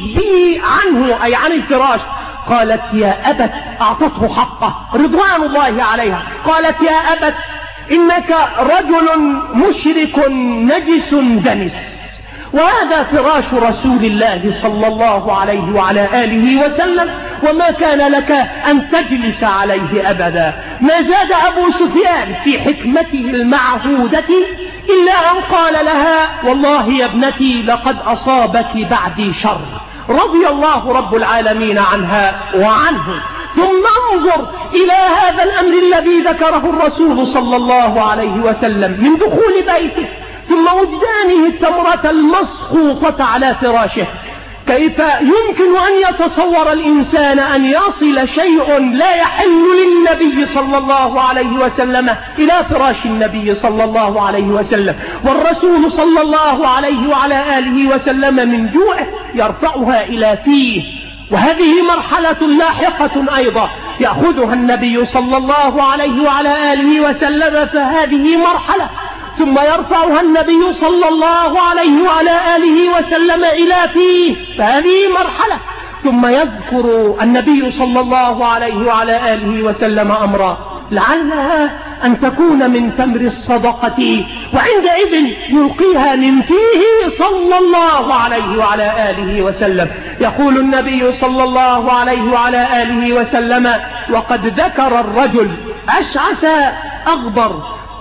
به عنه أي عن الفراش؟ قالت: يا أبت، أعطته حقه رضوان الله عليها، قالت: يا أبت إنك رجل مشرك نجس دنس، وهذا فراش رسول الله صلى الله عليه وعلى آله وسلم، وما كان لك أن تجلس عليه أبدا. ما زاد أبو سفيان في حكمته المعهودة إلا أن قال لها: والله يا ابنتي لقد أصابك بعدي شر، رضي الله رب العالمين عنها وعنه. ثم انظر إلى هذا الأمر الذي ذكره الرسول صلى الله عليه وسلم من دخول بيته ثم وجدانه التمرة المسقوطة على فراشه. كيف يمكن أن يتصور الإنسان أن يصل شيء لا يحل للنبي صلى الله عليه وسلم إلى فراش النبي صلى الله عليه وسلم، والرسول صلى الله عليه وعلى آله وسلم من جوعه يرفعها إلى فيه؟ وهذه مرحلة لاحقة أيضا يأخذها النبي صلى الله عليه وعلى آله وسلم، فهذه مرحلة ثم يرفعها النبي صلى الله عليه وعلى آله وسلم إلى فيه، فهذه مرحلة ثم يذكر النبي صلى الله عليه وعلى آله وسلم أمرا لعلها أن تكون من تمر الصدقة، وعندئذ يلقيها من فيه صلى الله عليه وعلى آله وسلم. يقول النبي صلى الله عليه وعلى آله وسلم: وقد ذكر الرجل أشعث أغبر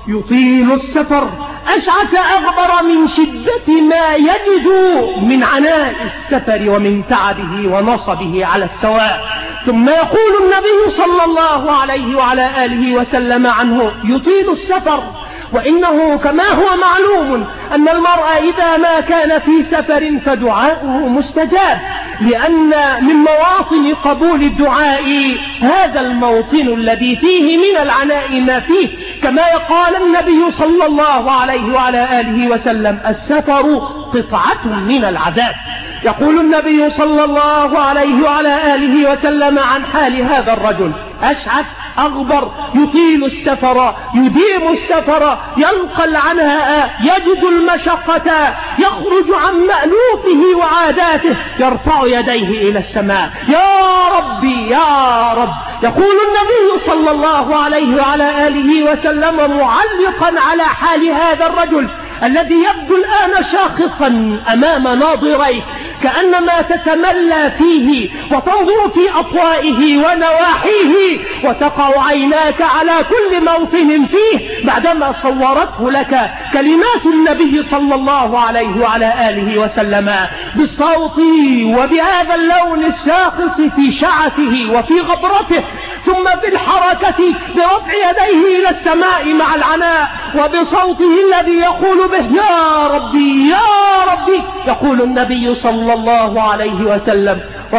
يطيل السفر، أشعث أغبر من شدة ما يجد من عناء السفر ومن تعبه ونصبه على السواء. ثم يقول النبي صلى الله عليه وعلى آله وسلم عنه: يطيل السفر وإنه كما هو معلوم أن المرء إذا ما كان في سفر فدعاؤه مستجاب، لأن من مواطن قبول الدعاء هذا الموطن الذي فيه من العناء ما فيه، كما قال النبي صلى الله عليه وعلى آله وسلم: السفر قطعة من العذاب. يقول النبي صلى الله عليه وعلى آله وسلم عن حال هذا الرجل: أشعث أغبر يطيل السفر يديم السفر يلقى العناء يجد المشقة يخرج عن مألوفه وعاداته يرفع يديه إلى السماء: يا ربي يا رب. يقول النبي صلى الله عليه وعلى آله وسلم معلقا على حال هذا الرجل الذي يبدو الآن شاخصا أمام ناظريك كأنما تتملى فيه وتنظر في أطوائه ونواحيه وتقع عيناك على كل موطن فيه بعدما صورته لك كلمات النبي صلى الله عليه وعلى آله وسلم بالصوت وبهذا اللون الشاخص في شعثه وفي غبرته، ثم بالحركة برفع يديه إلى السماء مع العناء وبصوته الذي يقول به: يا ربي يا ربي. يقول النبي صلى الله عليه وسلم: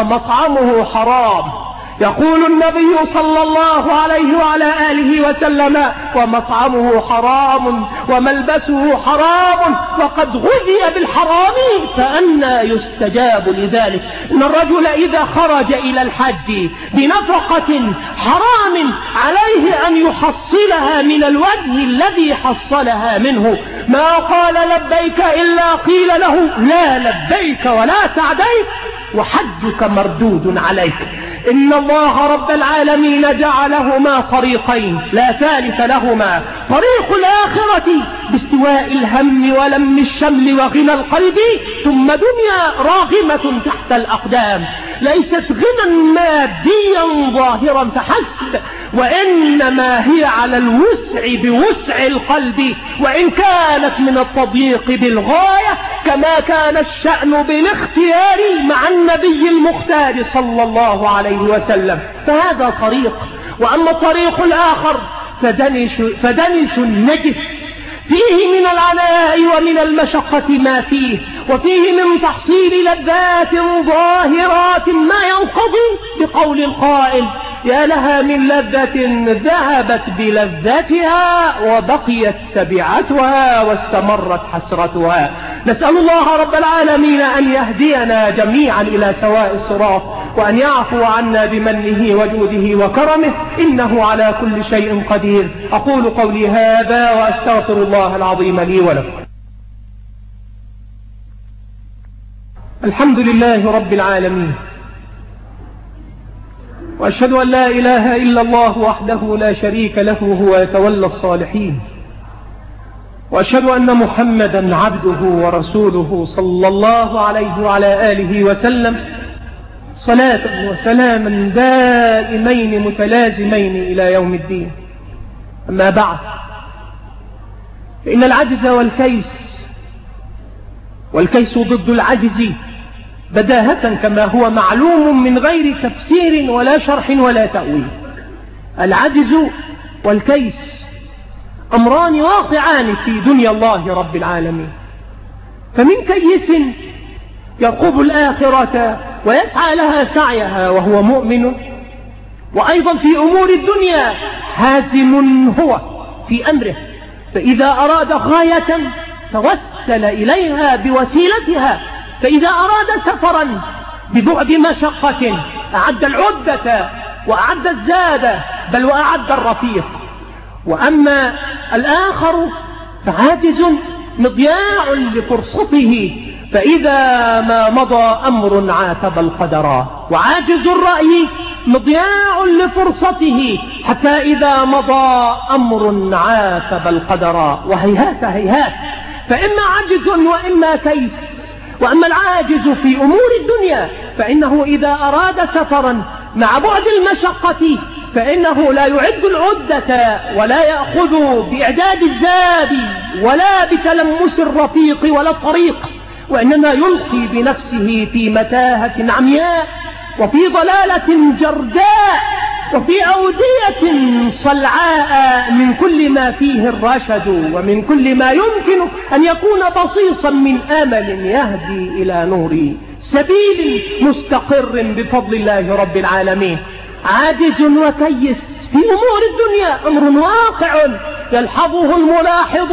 ومطعمه حرام. يقول النبي صلى الله عليه وعلى آله وسلم: ومطعمه حرام وملبسه حرام وقد غذي بالحرام فأنى يستجاب لذلك. إن الرجل إذا خرج إلى الحج بنفقة حرام عليه أن يحصلها من الوجه الذي حصلها منه، ما قال لبيك إلا قيل له: لا لبيك ولا سعديك وحجك مردود عليك. إن الله رب العالمين جعلهما طريقين لا ثالث لهما: طريق الآخرة باستواء الهم ولم الشمل وغنى القلب، ثم دنيا راغمة تحت الأقدام ليست غنى ماديا ظاهرا فحسب، وإنما هي على الوسع بوسع القلب، وإن كانت من التضييق بالغاية كما كان الشأن بالاختيار مع النبي المختار صلى الله عليه وسلم. فهذا طريق. وأما الطريق الآخر فدنس, فدنس نجس فيه من العناء ومن المشقة ما فيه، وفيه من تحصيل لذات ظاهرات ما ينقضي بقول القائل: يا لها من لذة ذهبت بلذتها وبقيت تبعتها واستمرت حسرتها. نسأل الله رب العالمين أن يهدينا جميعا إلى سواء الصراط، وأن يعفو عنا بمنه وجوده وكرمه، إنه على كل شيء قدير. أقول قولي هذا وأستغفر الله العظيم لي ولكم. الحمد لله رب العالمين، وأشهد أن لا إله إلا الله وحده لا شريك له هو يتولى الصالحين، وأشهد أن محمدا عبده ورسوله صلى الله عليه وعلى آله وسلم صلاة وسلاما دائمين متلازمين إلى يوم الدين. أما بعد، فإن العجز والكيس والكيس ضد العجز بداهة كما هو معلوم من غير تفسير ولا شرح ولا تأويل. العجز والكيس أمران واقعان في دنيا الله رب العالمين، فمن كيس يرقب الآخرة ويسعى لها سعيها وهو مؤمن، وأيضا في أمور الدنيا حازم هو في أمره، فإذا أراد غاية توسل إليها بوسيلتها، فإذا أراد سفرا ببعد مشقة أعد العدة وأعد الزاد بل وأعد الرفيق. وأما الآخر فعاجز مضياع لفرصته، فإذا ما مضى أمر عاتب القدر، وعاجز الرأي مضياع لفرصته حتى إذا مضى أمر عاتب القدر. وهيهات هيهات، فإما عجز وإما كيس. وأما العاجز في أمور الدنيا فإنه إذا أراد سفرا مع بعد المشقة فإنه لا يعد العدة ولا يأخذ بإعداد الزاد ولا بتلمس الرفيق ولا الطريق، وإنما يلقي بنفسه في متاهة عمياء وفي ضلالة جرداء وفي أودية صلعاء من كل ما فيه الرشد ومن كل ما يمكن أن يكون بصيصا من أمل يهدي إلى نور سبيل مستقر بفضل الله رب العالمين. عاجز وكيس في أمور الدنيا أمر واقع يلحظه الملاحظ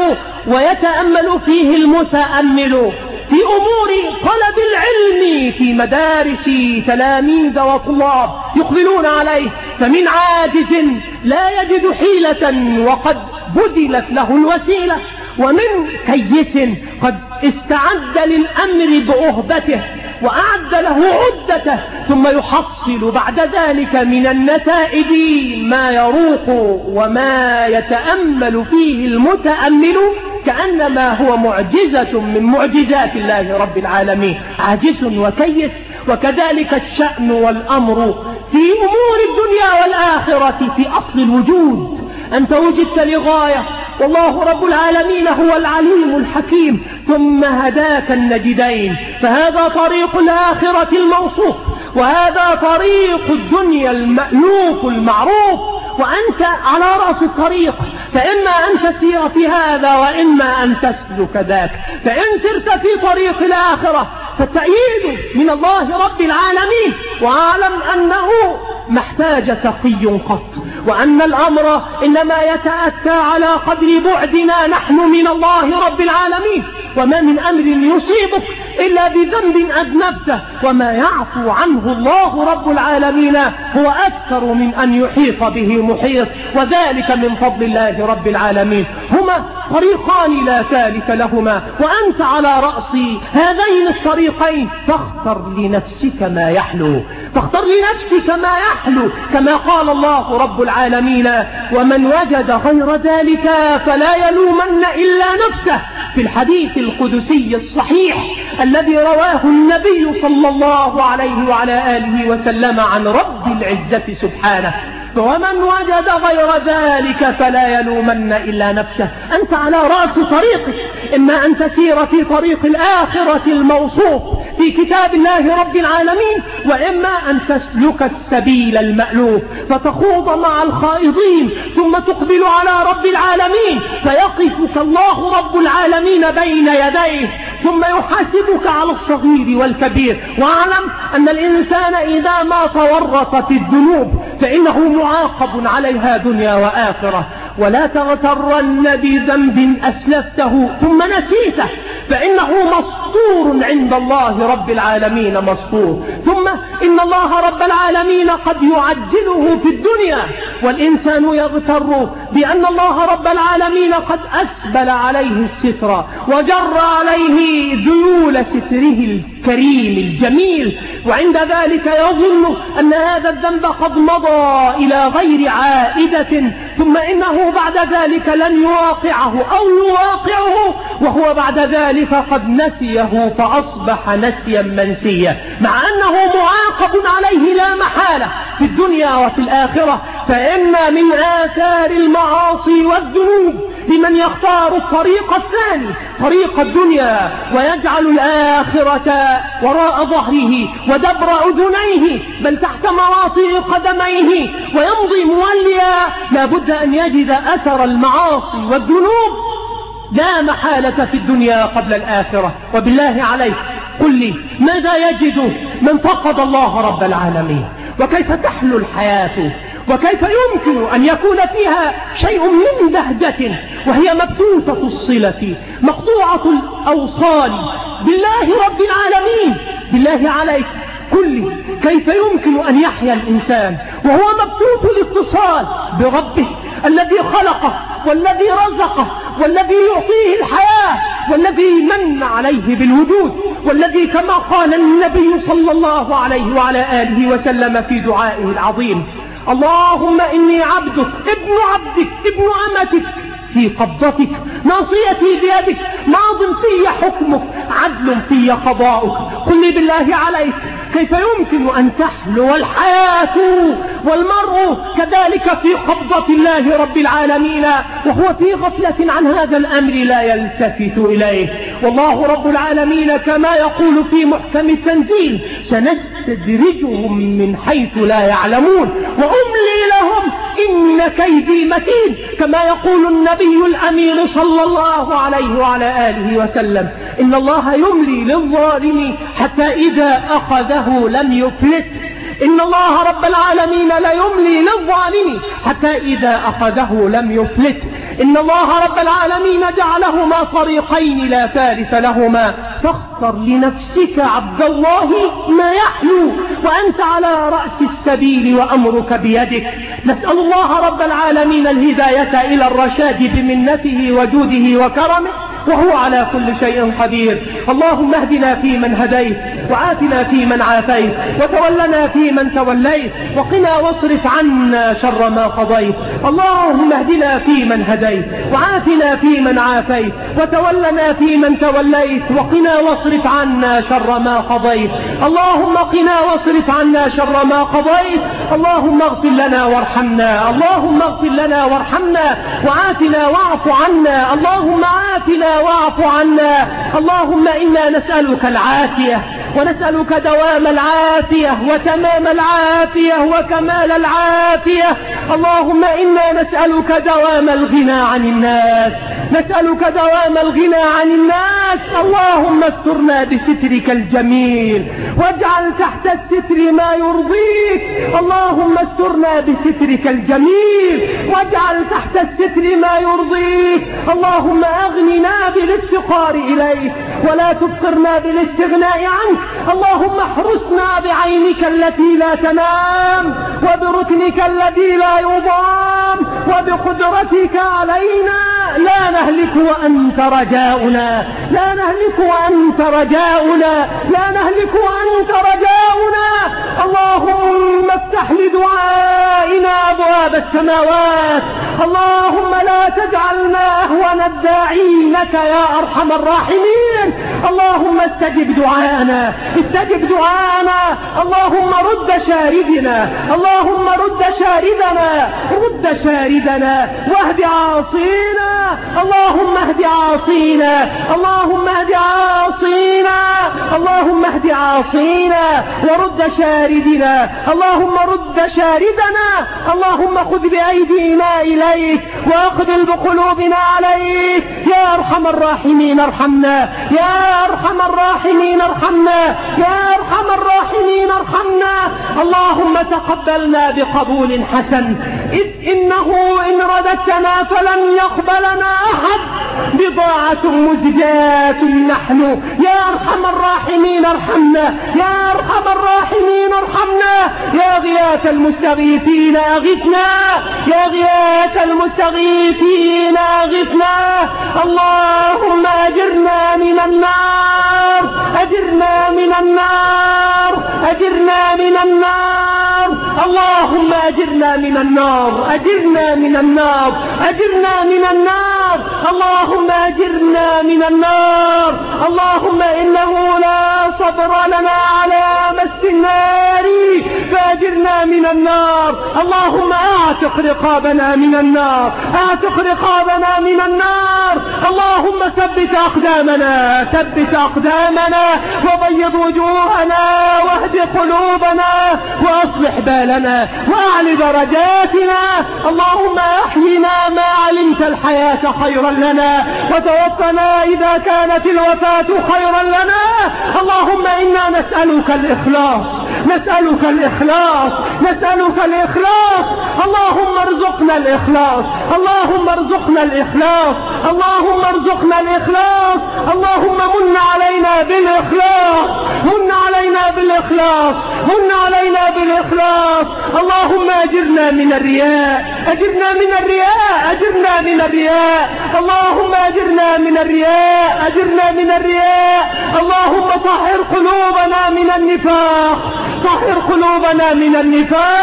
ويتأمل فيه المتأمل. في أمور طلب العلم في مدارس تلاميذ وطلاب يقبلون عليه، فمن عاجز لا يجد حيلة وقد بدلت له الوسيلة، ومن كيس قد استعد للأمر بأهبته وأعد له عدته، ثم يحصل بعد ذلك من النتائج ما يروق وما يتأمل فيه المتأمل كأنما هو معجزة من معجزات الله رب العالمين. عاجز وكيس. وكذلك الشأن والأمر في أمور الدنيا والآخرة في أصل الوجود. أنت وجدت لغاية، والله رب العالمين هو العليم الحكيم، ثم هداك النجدين، فهذا طريق الآخرة الموصوف، وهذا طريق الدنيا المألوف المعروف، وأنت على رأس الطريق، فإما أن تسير في هذا وإما أن تسلك ذاك. فإن سرت في طريق الآخرة فالتأييد من الله رب العالمين، وأعلم أنه محتاج تقي قط، وأن الأمر إنما يتأتى على قدر بعدنا نحن من الله رب العالمين، وما من أمر يصيبك إلا بذنب أذنبته، وما يعفو عنه الله رب العالمين هو أكثر من أن يحيط به محيط، وذلك من فضل الله رب العالمين. هما طريقان لا ثالث لهما، وأنت على رأس هذين الطريقين، فاختر لنفسك ما يحلو، فاختر لنفسك ما يحلو، كما قال الله رب العالمين: ومن وجد غير ذلك فلا يلومن إلا نفسه، في الحديث القدسي الصحيح الذي رواه النبي صلى الله عليه وعلى آله وسلم عن رب العزة سبحانه: ومن وجد غير ذلك فلا يلومن إلا نفسه. أنت على رأس طريقك، إما أن تسير في طريق الآخرة الموصوف في كتاب الله رب العالمين، وإما أن تسلك السبيل المألوف فتخوض مع الخائضين، ثم تقبل على رب العالمين فيقفك الله رب العالمين بين يديه، ثم يحاسبك على الصغير والكبير. واعلم أن الإنسان إذا ما تورط في الذنوب فإنه معاقب عليها دنيا وآخرة. ولا تغترن بذنب أسلفته ثم نسيته، فإنه مسطور عند الله رب العالمين، مسطور. ثم إن الله رب العالمين قد يعجله في الدنيا، والإنسان يغتر بأن الله رب العالمين قد أسبل عليه الستر وجر عليه ذيول ستره الكريم الجميل، وعند ذلك يظن أن هذا الذنب قد مضى إلى غير عائدة، ثم إنه بعد ذلك لن يواقعه أو يواقعه وهو بعد ذلك قد نسيه فأصبح نسيا منسيا، مع أنه معاقب عليه لا محالة في الدنيا وفي الآخرة. فإن من آثار المعاصي والذنوب لمن يختار الطريق الثاني، طريق الدنيا، ويجعل الآخرة وراء ظهره ودبر أذنيه بل تحت مواطئ قدميه، ويمضي موليا لابد أن يجد أثر المعاصي والذنوب لا محالة في الدنيا قبل الآخرة. وبالله عليك قل لي ماذا يجد من فقد الله رب العالمين؟ وكيف تحلو الحياة؟ وكيف يمكن أن يكون فيها شيء من بهجة وهي مبتوتة الصلة مقطوعة الأوصال بالله رب العالمين؟ بالله عليك قل لي كيف يمكن أن يحيا الإنسان وهو مبتوت الاتصال بربه الذي خلقه والذي رزقه والذي يعطيه الحياة والذي من عليه بالوجود، والذي كما قال النبي صلى الله عليه وعلى آله وسلم في دعائه العظيم: اللهم إني عبدك ابن عبدك ابن أمتك في قبضتك، ناصيتي بيدك، ماض في حكمك، عدل في قضاؤك. قل لي بالله عليك كيف يمكن أن تحلو الحياة والمرء كذلك في قبضة الله رب العالمين وهو في غفلة عن هذا الأمر لا يلتفت إليه؟ والله رب العالمين كما يقول في محكم التنزيل: سنستدرجهم من حيث لا يعلمون وأملي لهم إن كيدي متين، كما يقول النبي الأمين صلى الله عليه وعلى آله وسلم: إن الله يملي للظالم حتى إذا أخذه لم يفلت. إن الله رب العالمين لا يملي للظالم حتى إذا أخذه لم يفلت. إن الله رب العالمين جعلهما طريقين لا ثالث لهما، فاختر لنفسك عبد الله ما يحلو وأنت على رأس السبيل وأمرك بيدك. نسأل الله رب العالمين الهداية إلى الرشاد بمنته وجوده وكرمه وهو على كل شيء قدير. اللهم اهدنا فيمن هديت وعافنا فيمن عافيت وتولنا فيمن توليت وقنا واصرف عنا شر ما قضيت. اللهم اهدنا فيمن هديت وعافنا فيمن عافيت وتولنا فيمن توليت وقنا واصرف عنا شر ما قضيت. اللهم قنا واصرف عنا شر ما قضيت. اللهم اغفر لنا وارحمنا. اللهم اغفر لنا وارحمنا وعافنا واعف عنا. اللهم عافنا واعف عنا. اللهم إنا نسألك العافية ونسألك دوام العافية وتمام العافية وكمال العافية. اللهم إنا نسألك دوام الغنى عن الناس، نسألك دوام الغنى عن الناس. اللهم استرنا بسترك الجميل واجعل تحت الستر ما يرضيك. اللهم استرنا بسترك الجميل واجعل تحت الستر ما يرضيك. اللهم أغننا بالافتقار إليك ولا تفقرنا بالاستغناء عنك. اللهم احرسنا بعينك التي لا تنام وبركنك الذي لا يضام وبقدرتك علينا لا نهلك وأنت رجاؤنا، لا نهلك وأنت رجاؤنا، لا نهلك وأنت رجاؤنا. اللهم افتح لدعائنا أبواب السماوات. اللهم لا تجعلنا أهون الداعين لك يا أرحم الراحمين. اللهم استجب دعاءنا، استجب دعاءنا. اللهم رد شاردنا، اللهم رد شاردنا، رد شاردنا واهد عاصينا. اللهم اهد عاصينا، اللهم اهد عاصينا، اللهم اهد عاصينا ورد شاردنا. اللهم رد شاردنا. اللهم خذ بأيدينا إليك واقبل بقلوبنا عليك. يا أرحم الراحمين ارحمنا، يا أرحم الراحمين ارحمنا، يا أرحم الراحمين ارحمنا. اللهم تقبلنا بقبول حسن، إذ إنه إن رددتنا فلن يقبلنا أحد. بضاعة مزجاة نحن. يا أرحم الراحمين ارحمنا، يا أرحم الراحمين ارحمنا. يا غياث المستغيثين أغثنا، يا غياث المستغيثين أغثنا. اللهم أجرنا من النار، أجرنا من النار، أجرنا من النار. اللهم أجرنا من النار، أجرنا من النار، أجرنا من النار. اللهم أجرنا من النار. اللهم إنه لا صبر لنا على مس النار فأجرنا من النار. اللهم أعتق رقابنا من النار، أعتق رقابنا من النار. اللهم ثبت أقدامنا، ثبت أقدامنا وبيض وجوهنا واهد قلوبنا وأصلح بالنا وأعلي درجاتنا. اللهم أحينا ما علمت الحياة خيرا لنا وتوفنا إذا كانت الوفاة خيرا لنا. اللهم إنا نسألك الإخلاص، نسألك الإخلاص، نسألك الإخلاص. اللهم ارزقنا الإخلاص، اللهم ارزقنا الإخلاص، اللهم ارزقنا الإخلاص. اللهم من علينا بالإخلاص، من علينا بالإخلاص، من علينا بالإخلاص. اللهم أجرنا من الرياء، أجرنا من الرياء، أجرنا من الرياء. اللهم أجرنا من الرياء، أجرنا من الرياء. اللهم طهر قلوبنا من النفاق، طهر قلوبنا من النفاق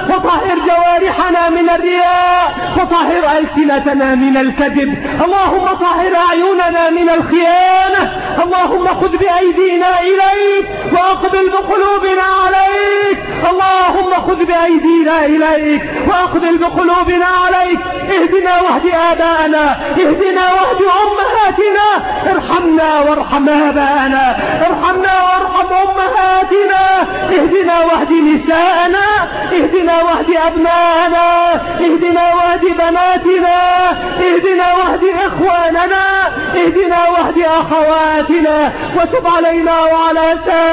وطهر جوارحنا من الرياء، وطهر ألسنتنا من الكذب. اللهم طهر أعيننا من الخيانة. اللهم خذ بأيدينا إليك وأقبل بقلوبنا عليك. اللهم خذ بأيدينا إليك وأقبل بقلوبنا عليك. اهدنا واهد آباءنا، اهدنا واهد أمهاتنا، ارحمنا وارحم آباءنا، ارحمنا وارحم أمهاتنا، اهدنا واهد نساءنا، اهدنا واهد أبناءنا، اهدنا واهد بناتنا، اهدنا واهد إخواننا، اهدنا واهد أخواتنا، وتب علينا وعلى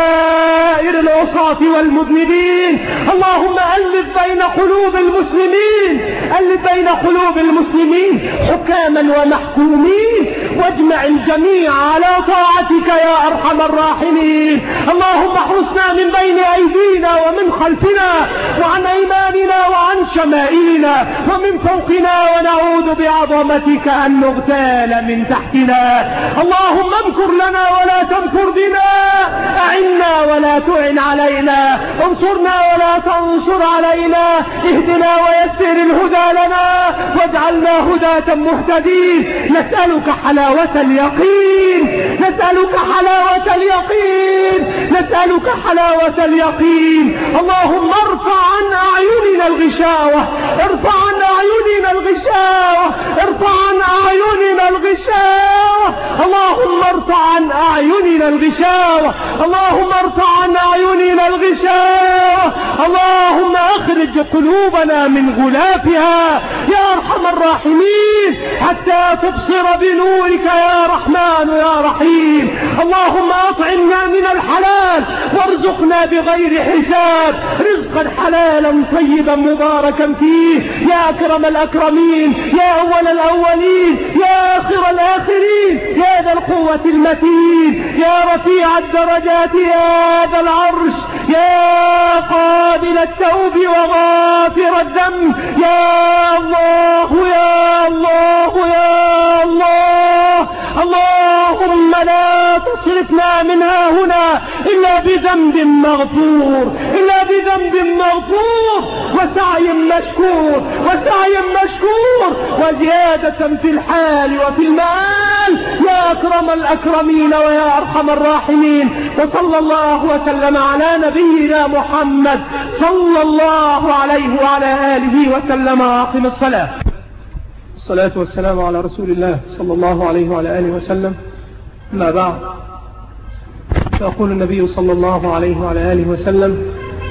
سائر العصاة والمذنبين. اللهم ألف بين قلوب المسلمين، ألف بين قلوب المسلمين حكاما ومحكومين، واجمع الجميع على طاعتك يا أرحم الراحمين. اللهم احرسنا من بين أيدينا ومن خلفنا وعن أيماننا وعن شمائلنا ومن فوقنا، ونعوذ بعظمتك أن نغتال من تحتنا. اللهم امكر لنا ولا تمكر بنا، أعنا ولا تعن علينا، انصرنا ولا تنصر علينا، اهدنا ويسر الهدى لنا واجعلنا هداة مهتدين. نسألك حلاوة اليقين، نسألك حلاوة اليقين، نسألك حلاوة اليقين. اللهم ارفع عن أعيننا الغشاوة، ارفع عن أعيننا الغشاوة، ارفع عن أعيننا الغشاوة. اللهم ارفع عن أعيننا الغشاوة، اللهم ارفع عن أعيننا الغشاوة. اللهم اخرج قلوبنا من غلافها يا أرحم الراحمين حتى تبصر بنورك يا رحمن يا رحيم. اللهم أطعمنا من الحلال وارزقنا بغير حساب، رزقا حلالا طيبا مباركا فيه يا أكرم الأكرمين، يا أول الأولين، يا آخر الآخرين، يا ذا القوة المتين، يا رفيع الدرجات، يا ذا العرش، يا قابل التوب وغافر الذنب، يا الله يا الله يا الله. اللهم لا تصرفنا منها هنا إلا بذنب مغفور، إلا بذنب مغفور وسعي مشكور، وسعي مشكور وزيادة في الحال وفي المال يا أكرم الأكرمين ويا أرحم الراحمين. وصلى الله وسلم على نبينا محمد صلى الله عليه وعلى آله وسلم. أقم الصلاة. الصلاة والسلام على رسول الله صلى الله عليه وعلى آله وسلم. أما بعد، فيقول النبي صلى الله عليه وعلى آله وسلم: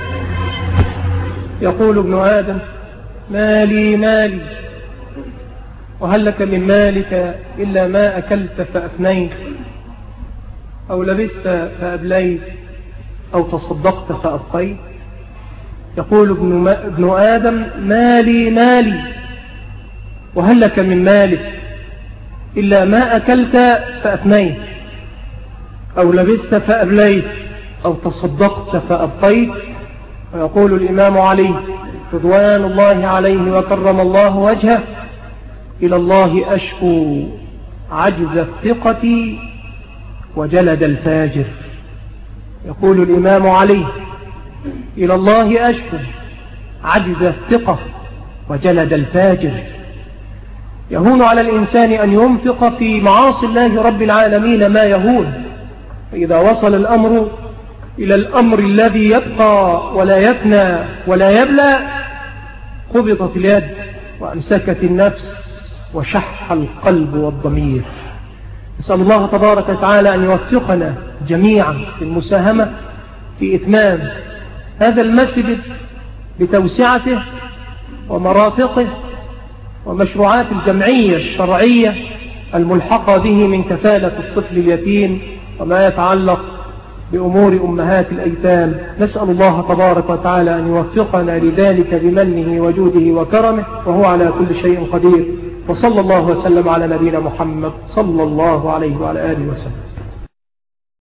يقول ابن آدم: مالي مالي، وهل لك من مالك إلا ما أكلت فأفنيت، أو لبست فأبليت، أو تصدقت فأبقيت. يقول ابن, ابن آدم: مالي مالي، وهل لك من مالك إلا ما أكلت فأفنيت، أو لبست فأبليت، أو تصدقت فأبقيت. ويقول الإمام علي رضوان الله عليه وكرم الله وجهه: إلى الله أشكو عجز الثقة وجلد الفاجر. يقول الإمام علي: إلى الله أشكو عجز الثقة وجلد الفاجر. يهون على الإنسان أن ينفق في معاصي الله رب العالمين ما يهون، فإذا وصل الأمر إلى الأمر الذي يبقى ولا يفنى ولا يبلى قبضت اليد وأمسكت النفس وشح القلب والضمير. نسأل الله تبارك وتعالى أن يوفقنا جميعا في المساهمة في إتمام هذا المسجد بتوسعته ومرافقه ومشروعات الجمعية الشرعية الملحقة به من كفالة الطفل اليتيم وما يتعلق بأمور أمهات الأيتام. نسأل الله تبارك وتعالى أن يوفقنا لذلك بمنه وجوده وكرمه، وهو على كل شيء قدير. وصلى الله وسلم على نبينا محمد صلى الله عليه وعلى آله وسلم.